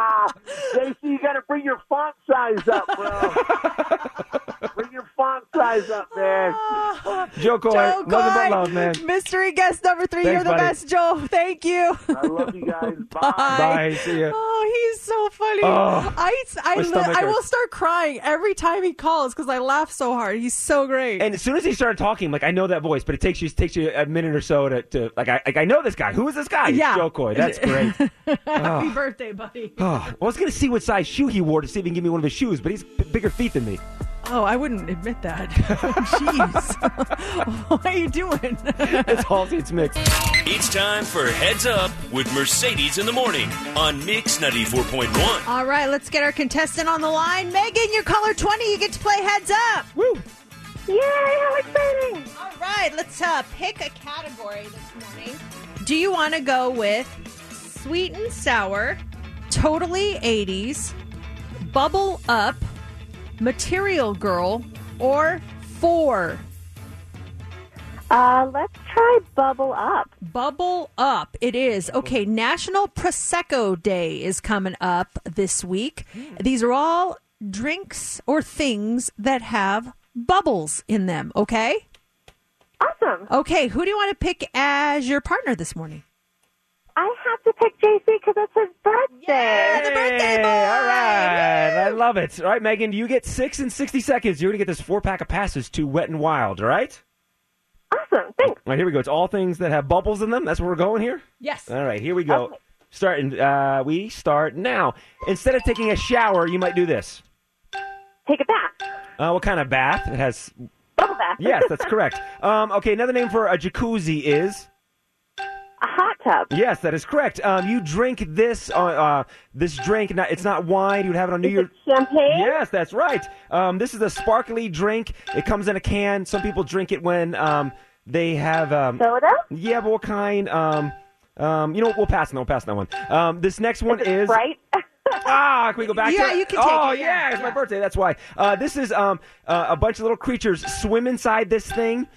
JC, you got to bring your font size up, bro. Bring your font size guys up, man. Joe Coy, nothing but love, man. Mystery guest number 3. Thanks, You're the buddy. best, Joe. Thank you. I love you guys. Bye. Bye. See ya. Oh, he's so funny. Oh, I stomach will hurts. start crying every time he calls because I laugh so hard. He's so great. And as soon as he started talking, like I know that voice, but it takes you a minute or so to I know this guy. Who is this guy? Yeah. It's Joe Coy. That's great. Happy birthday, buddy. I was going to see what size shoe he wore to see if he can give me one of his shoes, but he's bigger feet than me. Oh, I wouldn't admit that. Jeez. What are you doing? It's Halsey. It's Mix. It's time for Heads Up with Mercedes in the Morning on Mix 94.1. All right, let's get our contestant on the line. Megan, you're caller 20. You get to play Heads Up. Woo. Yay, how exciting. All right, let's pick a category this morning. Do you want to go with sweet and sour, totally 80s, bubble up, Material Girl, or 4? Let's try Bubble Up. Bubble Up it is. Okay, National Prosecco Day is coming up this week. These are all drinks or things that have bubbles in them, okay? Awesome. Okay, who do you want to pick as your partner this morning? I have to pick JC because it's his birthday. Yeah, the birthday boy! All right. I love it. All right, Megan, you get 6 and 60 seconds. You're going to get this 4-pack of passes to Wet n Wild, all right? Awesome. Thanks. All right, here we go. It's all things that have bubbles in them. That's where we're going here? Yes. All right, here we go. Okay. We start now. Instead of taking a shower, you might do this. Take a bath. What kind of bath? It has... Bubble bath. Yes, that's correct. Okay, another name for a jacuzzi is... A hot tub. Yes, that is correct. You drink this this drink. It's not wine. You'd have it on New Year's. Champagne? Yes, that's right. This is a sparkly drink. It comes in a can. Some people drink it when they have... Soda? Yeah, but what kind? We'll pass on that one. This next one is... Sprite? Can we go back to it? Yeah, you can take Oh, it. yeah, it's my birthday. That's why. This is a bunch of little creatures swim inside this thing.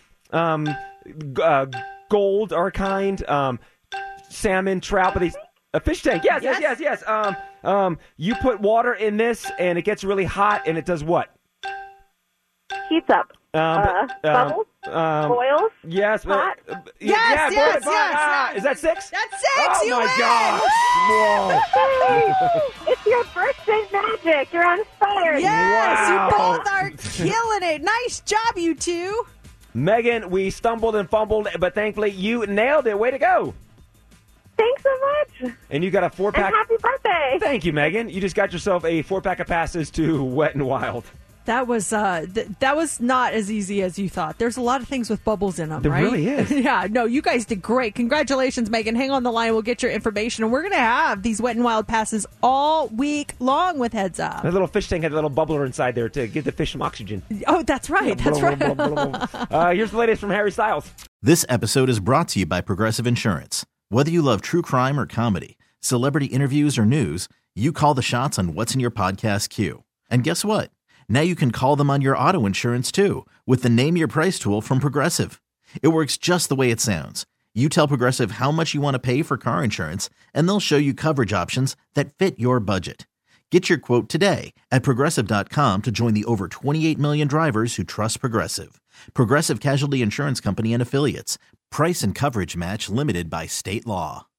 Gold are a kind. Salmon, trout, but a fish tank. Yes. You put water in this, and it gets really hot, and it does what? Heats up. Bubbles? Boils? Yes. Hot? Yes. Is that 6? That's 6. Oh, you my win. gosh. Whoa. It's your birthday magic. You're on fire. Yes, Wow. you both are killing it. Nice job, you two. Megan, we stumbled and fumbled, but thankfully you nailed it. Way to go. Thanks so much. And you got a 4-pack. And happy birthday. Thank you, Megan. You just got yourself a 4-pack of passes to Wet n Wild. That was that was not as easy as you thought. There's a lot of things with bubbles in them, There right? really is. Yeah, no, you guys did great. Congratulations, Megan. Hang on the line. We'll get your information. And we're going to have these Wet n Wild passes all week long with Heads Up. That little fish tank had a little bubbler inside there to give the fish some oxygen. Oh, that's right. That's right. Here's the latest from Harry Styles. This episode is brought to you by Progressive Insurance. Whether you love true crime or comedy, celebrity interviews or news, you call the shots on what's in your podcast queue. And guess what? Now you can call them on your auto insurance too with the Name Your Price tool from Progressive. It works just the way it sounds. You tell Progressive how much you want to pay for car insurance, and they'll show you coverage options that fit your budget. Get your quote today at Progressive.com to join the over 28 million drivers who trust Progressive. Progressive Casualty Insurance Company and Affiliates. Price and coverage match limited by state law.